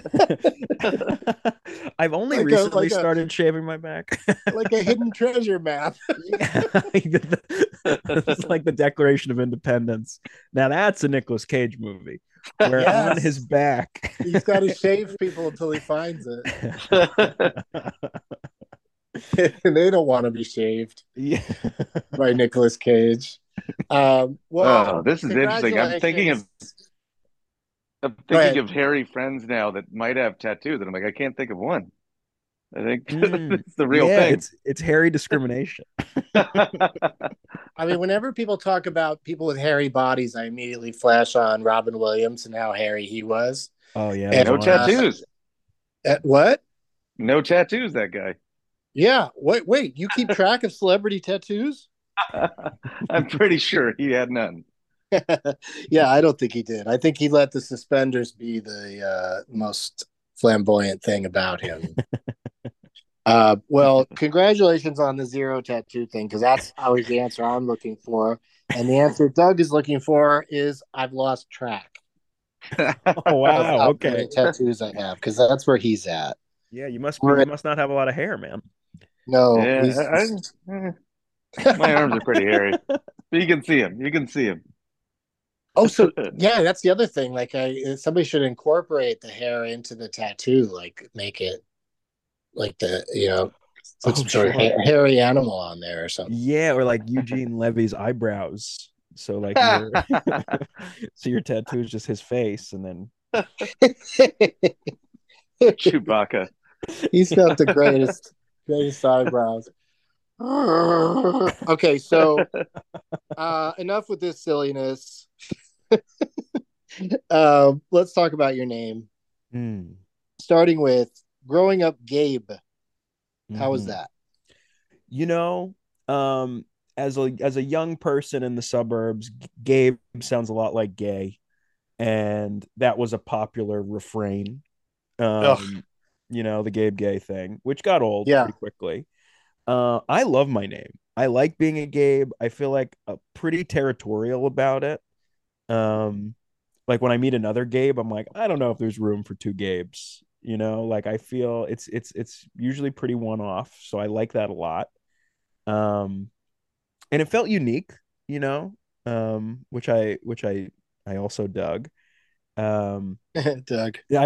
I've only Like recently started shaving my back. like a hidden treasure map. Yeah. It's like the Declaration of Independence. Now that's a Nicolas Cage movie where on Yes. his back He's got to shave people until he finds it. They don't want to be shaved Yeah. by Nicolas Cage. Well, Oh, this is interesting. congratulations. I'm Go ahead. thinking of hairy friends now that might have tattoos, and I'm like, I can't think of one. I think it's the real Yeah, thing. it's hairy discrimination. I mean, whenever people talk about people with hairy bodies, I immediately flash on Robin Williams and how hairy he was. Oh yeah, And, No tattoos. What? No tattoos, that guy. Yeah. Wait. You keep track of celebrity tattoos? I'm pretty sure he had none. Yeah, I don't think he did. I think he let the suspenders be the most flamboyant thing about him. Well, congratulations on the zero tattoo thing, because that's always the answer I'm looking for. And the answer Doug is looking for is I've lost track Oh of wow, how okay. many tattoos I have, because that's where he's at. Yeah, you must not have a lot of hair, man. No, Yeah, my arms are pretty hairy. But you can see him. You can see him. Oh, so yeah, that's the other thing. Like, somebody should incorporate the hair into the tattoo, like make it like put some sort of hairy animal on there or something. Yeah, or like Eugene Levy's eyebrows. So like so your tattoo is just his face, and then Chewbacca. He's got the greatest eyebrows. Okay, so enough with this silliness. Let's talk about your name. Starting with growing up, Gabe. How was that? You know, as a young person in the suburbs, Gabe sounds a lot like gay, and that was a popular refrain. You know, the Gabe gay thing, which got old pretty quickly. I love my name. I like being a Gabe. I feel like pretty territorial about it. Like when I meet another Gabe, I'm like, I don't know if there's room for two Gabes. You know, like I feel it's usually pretty one off, so I like that a lot. And it felt unique, you know, which I also dug. Doug. Yeah,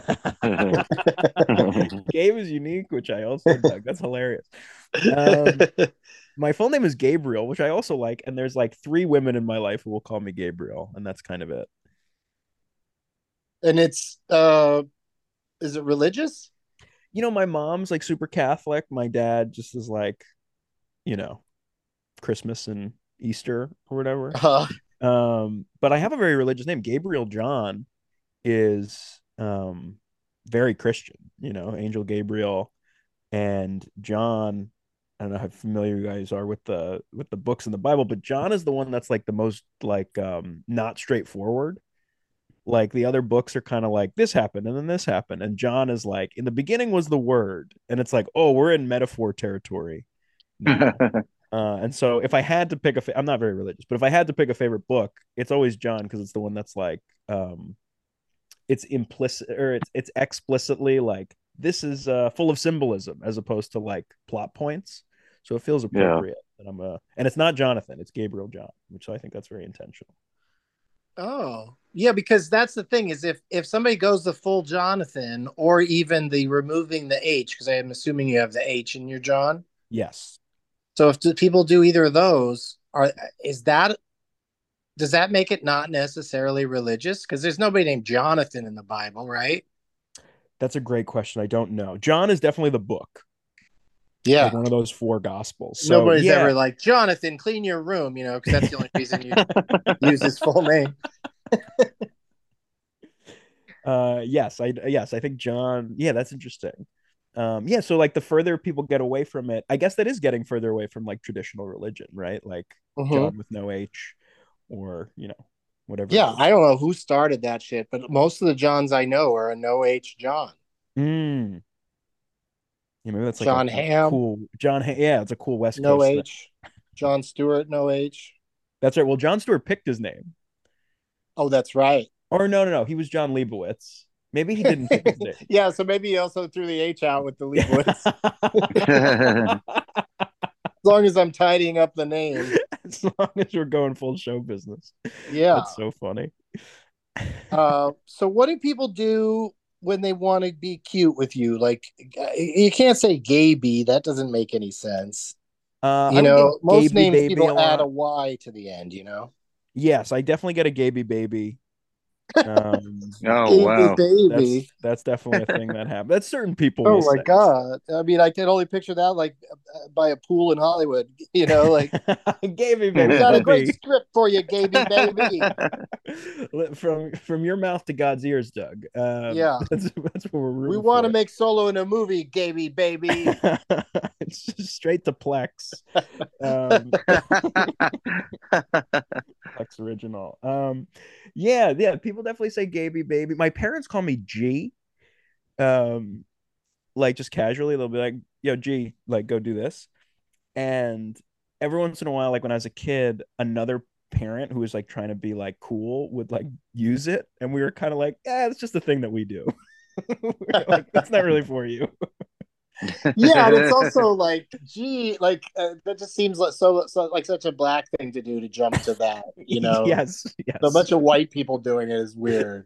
Gabe is unique, which I also dug. That's hilarious. My full name is Gabriel, which I also like, and there's like 3 women in my life who will call me Gabriel, and that's kind of it. And it's is it religious? You know, my mom's like super Catholic. My dad just is like, you know, Christmas and Easter or whatever. But I have a very religious name. Gabriel John is very Christian, you know, Angel Gabriel. And John, I don't know how familiar you guys are with the books in the Bible, but John is the one that's like the most like not straightforward. Like the other books are kind of like this happened and then this happened, and John is like in the beginning was the word, and it's like, oh, we're in metaphor territory now. And so if I had to pick I'm not very religious, but if I had to pick a favorite book, it's always John, because it's the one that's like it's implicit, or it's explicitly like this is full of symbolism as opposed to like plot points, so it feels appropriate. And and it's not Jonathan, it's Gabriel John, which I think that's very intentional. Oh, yeah, because that's the thing is if somebody goes the full Jonathan, or even the removing the H, because I'm assuming you have the H in your John. Yes. So if people do either of those, does that make it not necessarily religious? Because there's nobody named Jonathan in the Bible, right? That's a great question. I don't know. John is definitely the book. Yeah. Like one of those 4 gospels. So, nobody's ever like, Jonathan, clean your room, you know, because that's the only reason you use his full name. Yes, I think John, yeah, that's interesting. Yeah, so like the further people get away from it, I guess that is getting further away from like traditional religion, right? Like John with no H, or, you know, whatever. Yeah, I don't know who started that shit, but most of the Johns I know are a no H John. Yeah, maybe that's like John a Hamm. Cool John. Yeah, it's a cool West no Coast H. Thing. John Stewart, no H. That's right. Well, John Stewart picked his name. Oh, that's right. Or no, he was John Leibowitz. Maybe he didn't pick his name. Yeah, so maybe he also threw the H out with the Leibowitz. As long as I'm tidying up the name. As long as we're going full show business. Yeah. That's so funny. So what do people do when they want to be cute with you? Like, you can't say Gaby. That doesn't make any sense. You know, most names people add a Y to the end, you know? Yes, I definitely get a Gaby baby. Oh, wow. Baby. That's definitely a thing that happens. That's certain people. Oh my God. I mean, I can only picture that like by a pool in Hollywood, you know, like Gaby baby. We got a great script for you, Gaby baby. From your mouth to God's ears, Doug. Yeah. That's what we're rooting We want to for. make Solo in a movie, Gaby baby. It's just straight to Plex. Plex original. Yeah, people definitely say Gaby baby. My parents call me G. Like just casually, they'll be like, yo, G, like go do this. And every once in a while, like when I was a kid, another parent who was like trying to be like cool would like use it, and we were kind of like, yeah, it's just a thing that we do. Like, that's not really for you. Yeah, and it's also like, gee, like that just seems like so like such a black thing to do, to jump to that, you know? Yes. A bunch of white people doing it is weird.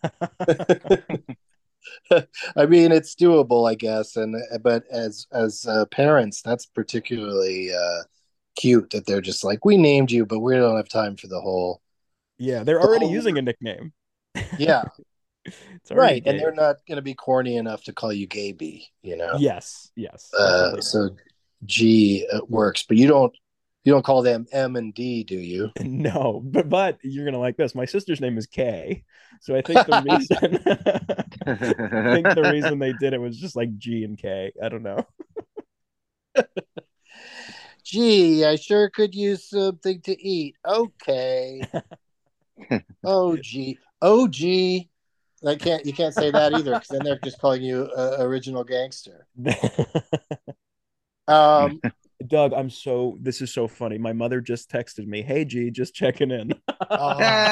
I mean, it's doable, I guess, but as parents, that's particularly cute that they're just like, we named you, but we don't have time for the whole. Yeah, they're already using a nickname. Yeah. It's already Right, and Gabe. they're not going to be corny enough to call you Gaby, you know. Yes, definitely not. So G works, but you don't call them M and D, do you? No, but you're gonna like this. My sister's name is Kay, so I think the reason I think the reason they did it was just like G and K. I don't know. Gee, I sure could use something to eat. Okay. Oh gee. Oh gee. You can't say that either because then they're just calling you original gangster. Um Doug, this is so funny. My mother just texted me, "Hey G, just checking in." oh,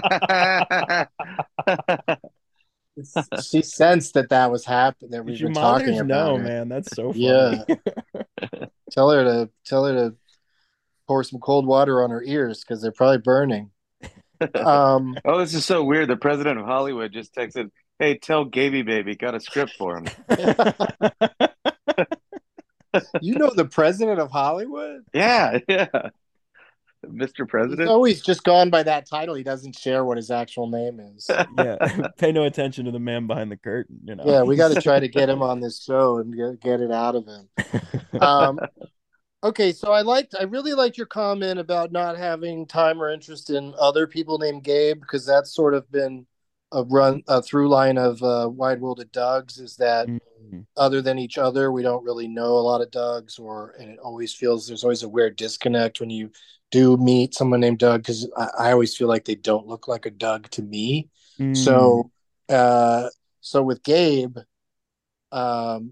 she sensed that was happening, that we've Your been talking mothers about know, her. man. That's so funny. Yeah. Tell her to pour some cold water on her ears because they're probably burning. Um Oh, this is so weird. The president of Hollywood just texted, "Hey, tell Gaby baby, got a script for him." you know the president of Hollywood? Yeah, yeah. Mr. He's President. always just gone by that title. He doesn't share what his actual name is. Yeah, pay no attention to the man behind the curtain. You know. Yeah, we got to try to get him on this show and get it out of him. Um, okay, so I really liked your comment about not having time or interest in other people named Gabe because that's sort of been a through line of Wide World of Doug's is that Mhm. other than each other, we don't really know a lot of Dougs, and it always feels there's always a weird disconnect when you do meet someone named Doug because I always feel like they don't look like a Doug to me. Mm. So, uh, so with Gabe, um,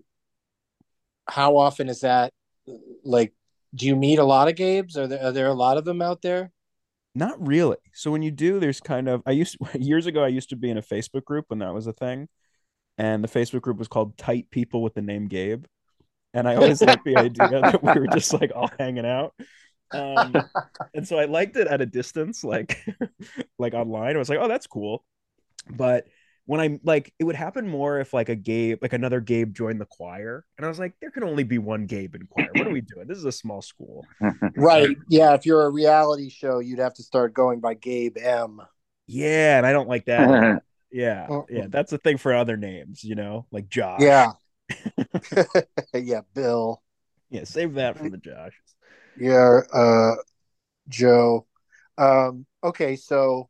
how often is that? Like, do you meet a lot of Gabes? Are there a lot of them out there? Not really. So when you do, there's kind of years ago I used to be in a Facebook group when that was a thing, and the Facebook group was called Tight People with the Name Gabe, and I always liked the idea that we were just like all hanging out. Um, and so I liked it at a distance, like like online. I was like, oh, that's cool. But when I'm like, it would happen more if like a Gabe, like another Gabe joined the choir, and I was like, there can only be one Gabe in choir. What are we doing? This is a small school. Right. Yeah. If you're a reality show, you'd have to start going by Gabe M. Yeah, and I don't like that at all. Yeah, yeah, Mm-mm. that's a thing for other names, like Josh. Yeah. Yeah. Bill. Yeah, save that for the Josh. Yeah. Joe. Okay. So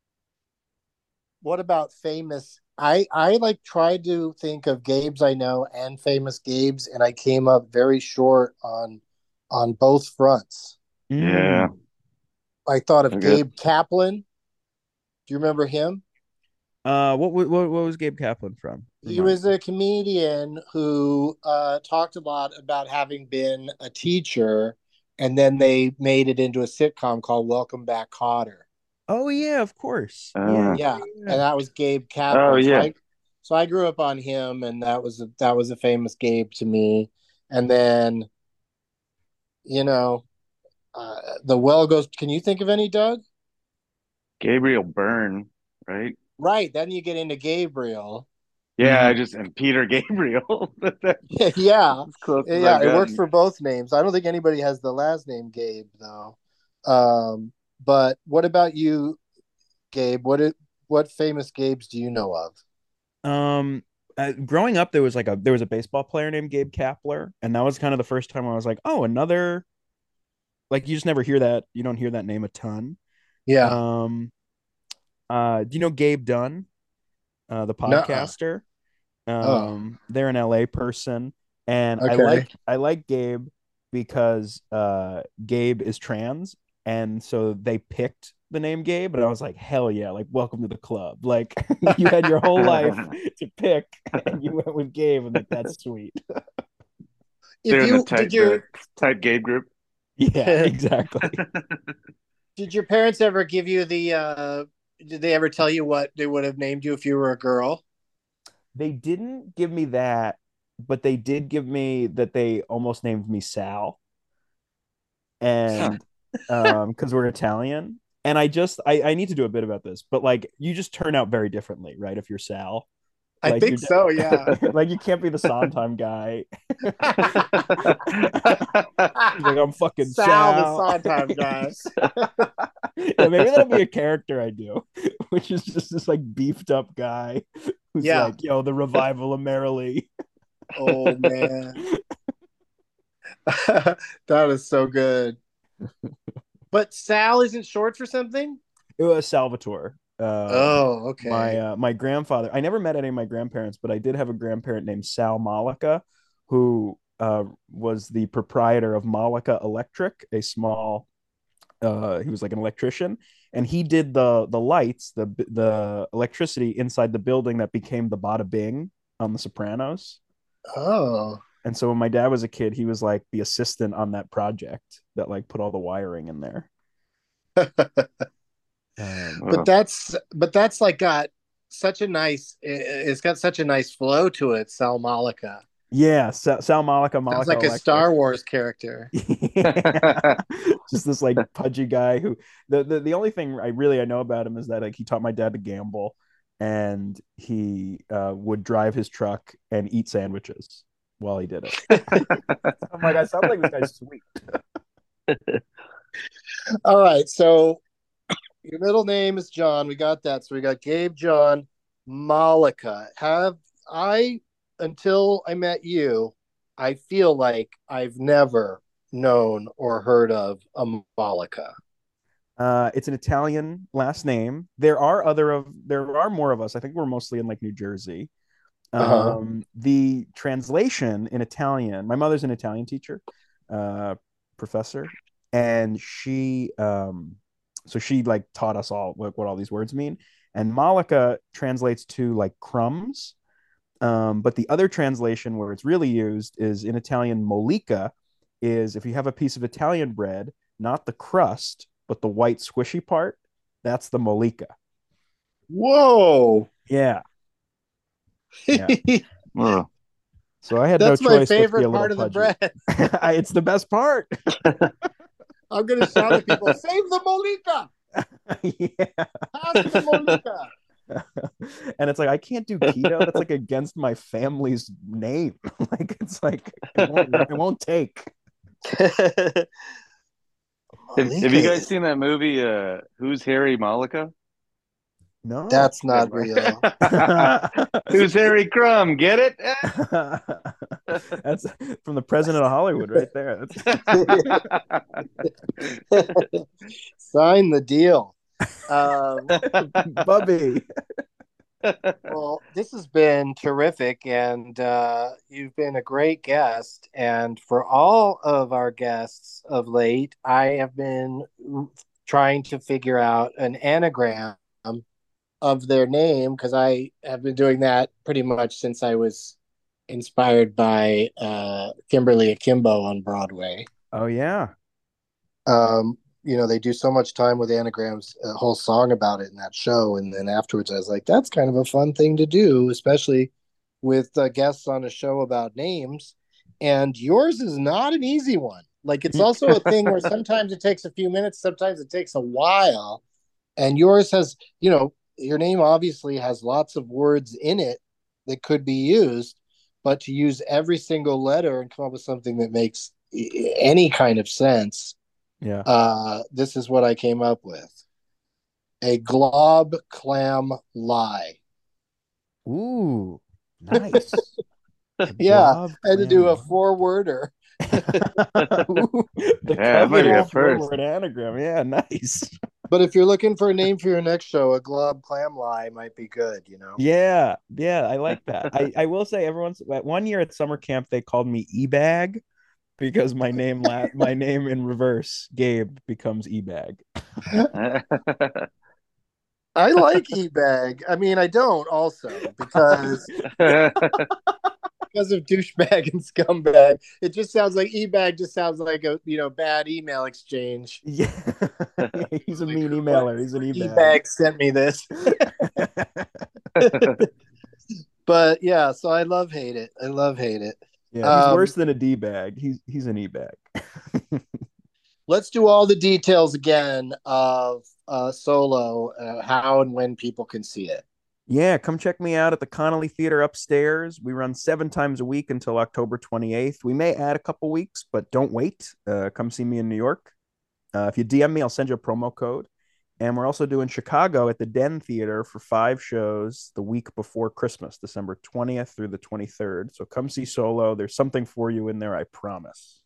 what about famous? I like tried to think of Gabes I know and famous Gabes, and I came up very short on both fronts. Yeah, Mm. I thought of I guess. Gabe Kaplan. Do you remember him? What was Gabe Kaplan from? He Remind was a comedian who talked a lot about having been a teacher, and then they made it into a sitcom called Welcome Back, Kotter. Oh yeah, of course. Yeah, Uh, Yeah, yeah, and yeah. that was Gabe oh Kaplan. So yeah, I grew up on him, and that was a famous Gabe to me. And then you know, the well goes. Can you think of any, Doug? Gabriel Byrne, right? Right. Then you get into Gabriel. Yeah, I Mhm. just and Peter Gabriel. That's Yeah, as close as yeah. I've It works gotten. for both names. I don't think anybody has the last name Gabe though. But what about you, Gabe? What famous Gabes do you know of? Um, growing up, there was a baseball player named Gabe Kapler, and that was kind of the first time I was like, oh, another like you just never hear that. You don't hear that name a ton. Yeah. Um, do you know Gabe Dunn, the Nuh-uh. podcaster? Oh. They're an LA person, and I Okay. like I like Gabe because Gabe is trans, and so they picked the name Gabe, and I was like, hell yeah, like welcome to the club. Like you had your whole life to pick, and you went with Gabe, and like that's sweet. If They're in the you tight the tight Gabe group. Yeah, exactly. did your parents ever give you did they ever tell you what they would have named you if you were a girl? They didn't give me that, but they did give me that they almost named me Sal, Huh. and because we're Italian. And I need to do a bit about this, but like you just turn out very differently, right? If you're Sal. I Like think so, yeah. like you can't be the Sondheim guy. He's like, I'm fucking Sal, the Sal. Sondheim guy. Yeah, maybe that'll be a character I do, which is just this like beefed up guy who's Yeah. like, yo, the revival of Merrily. Oh man. That is so good. But Sal isn't short for something? It was Salvatore. Oh, okay. My grandfather. I never met any of my grandparents, but I did have a grandparent named Sal Malika, who was the proprietor of Malika Electric, a small. He was like an electrician, and he did the lights, the electricity inside the building that became the Bada Bing on The Sopranos. Oh. And so when my dad was a kid, he was like the assistant on that project that like put all the wiring in there. But that's like got such a nice, it's got such a nice flow to it, Sal Malika. Yeah, Sal Malika, Sounds like a Electric. Star Wars character. Yeah. Just this like pudgy guy who the only thing I know about him is that like he taught my dad to gamble, and he would drive his truck and eat sandwiches while he did it. I'm like, I sound like this guy's sweet. All right, so your middle name is John. We got that. So we got Gabe John Malika. Until I met you, I feel like I've never known or heard of a Malika. It's an Italian last name. There are more of us. I think we're mostly in like New Jersey. The translation in Italian, my mother's an Italian teacher, professor, and she like taught us all what all these words mean. And Malika translates to like crumbs. But the other translation where it's really used is in Italian, mollica is if you have a piece of Italian bread, not the crust, but the white squishy part, that's the mollica. Whoa. Yeah. Yeah. So I had That's no my choice favorite but to be a part of the bread. It's the best part. I'm going to shout at people, save the mollica. Yeah. Pass the mollica. And it's like, I can't do keto. That's like against my family's name. Like, it's like, it won't take. Have you guys seen that movie, Who's Harry Malika? No. That's not real. Who's Harry Crumb? Get it? That's from the president of Hollywood right there. Sign the deal. Bubby. Well, this has been terrific, and you've been a great guest. And for all of our guests of late, I have been trying to figure out an anagram of their name, because I have been doing that pretty much since I was inspired by Kimberly Akimbo on Broadway. Oh, yeah. They do so much time with anagrams, a whole song about it in that show. And then afterwards, I was like, that's kind of a fun thing to do, especially with guests on a show about names. And yours is not an easy one. Like, it's also a thing where sometimes it takes a few minutes, sometimes it takes a while. And yours has, your name obviously has lots of words in it that could be used, but to use every single letter and come up with something that makes any kind of sense. Yeah. This is what I came up with. A glob clam lie. Ooh, nice. Yeah, I had to do a 4-worder. That might be a first. Anagram. Yeah, nice. But if you're looking for a name for your next show, a glob clam lie might be good, Yeah, I like that. I will say, one year at summer camp they called me E-Bag because my name in reverse, Gabe, becomes E-Bag. I like E-Bag. I mean, I don't also because of douchebag and scumbag. It just sounds like E-Bag just sounds like a bad email exchange. Yeah. He's a mean emailer. He's an E-Bag. E-Bag sent me this. But yeah, so I hate it. Yeah, he's worse than a D-bag. He's an E-Bag. Let's do all the details again of Solo, how and when people can see it. Yeah, come check me out at the Connolly Theater upstairs. We run 7 times a week until October 28th. We may add a couple weeks, but don't wait. Come see me in New York. If you DM me, I'll send you a promo code. And we're also doing Chicago at the Den Theater for 5 shows the week before Christmas, December 20th through the 23rd. So come see Solo. There's something for you in there, I promise.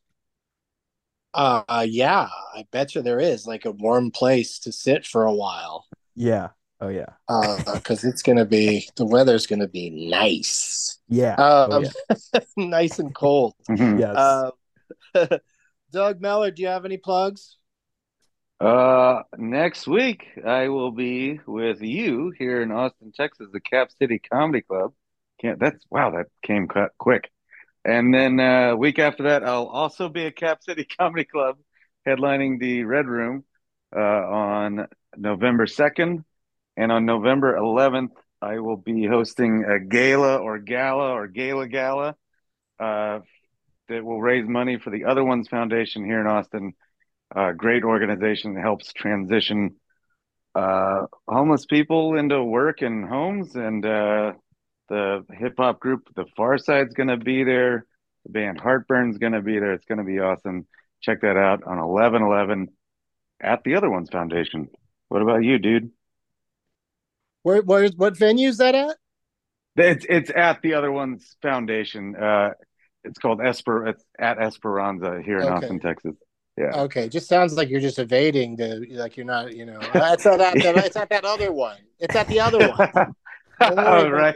Yeah, I bet you there is like a warm place to sit for a while. Yeah. Oh, yeah. Because the weather's gonna be nice. Yeah. Oh, yeah. Nice and cold. Yes. Doug Mellor, do you have any plugs? Next week I will be with you here in Austin, Texas, the Cap City Comedy Club. That came quick. And then week after that, I'll also be at Cap City Comedy Club, headlining the Red Room on November 2nd. And on November 11th, I will be hosting a gala that will raise money for the Other Ones Foundation here in Austin. Great organization that helps transition homeless people into work and homes. And the hip hop group, The Far Side's going to be there. The band Heartburn's going to be there. It's going to be awesome. Check that out on 11/11 at the Other Ones Foundation. What about you, dude? What venue is that at? It's at the Other Ones Foundation. It's called It's at Esperanza here in Austin, Texas. Yeah. Okay. Just sounds like you're just evading like you're not, it's not it's not that other one. It's at the other one. Oh, right.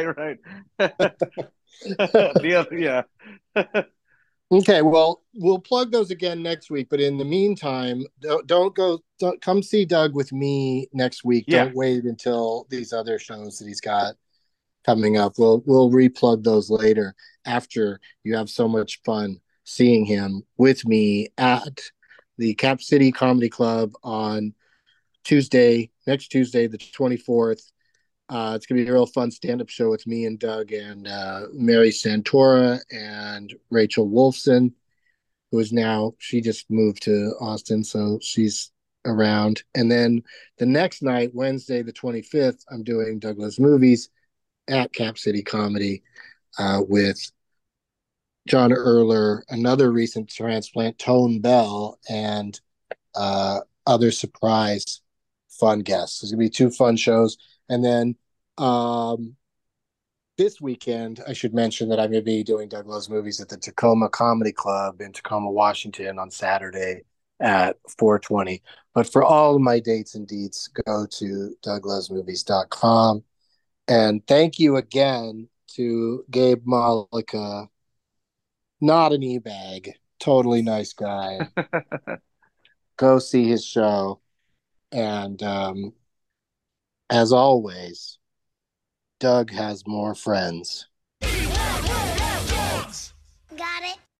The other, yeah. Okay, well, we'll plug those again next week. But in the meantime, don't come see Doug with me next week. Yeah. Don't wait until these other shows that he's got coming up. We'll replug those later after you have so much fun seeing him with me at the Cap City Comedy Club on next Tuesday, the 24th. It's going to be a real fun stand-up show with me and Doug and Mary Santora and Rachel Wolfson, she just moved to Austin, so she's around. And then the next night, Wednesday, the 25th, I'm doing Douglas Movies at Cap City Comedy with John Erler, another recent transplant, Tone Bell, and other surprise fun guests. There's going to be 2 fun shows. And then this weekend, I should mention that I'm going to be doing Douglas Movies at the Tacoma Comedy Club in Tacoma, Washington on Saturday at 4:20. But for all of my dates and deets, go to douglasmovies.com. And thank you again to Gabe Malika. Not an e-bag. Totally nice guy. Go see his show. And as always, Doug has more friends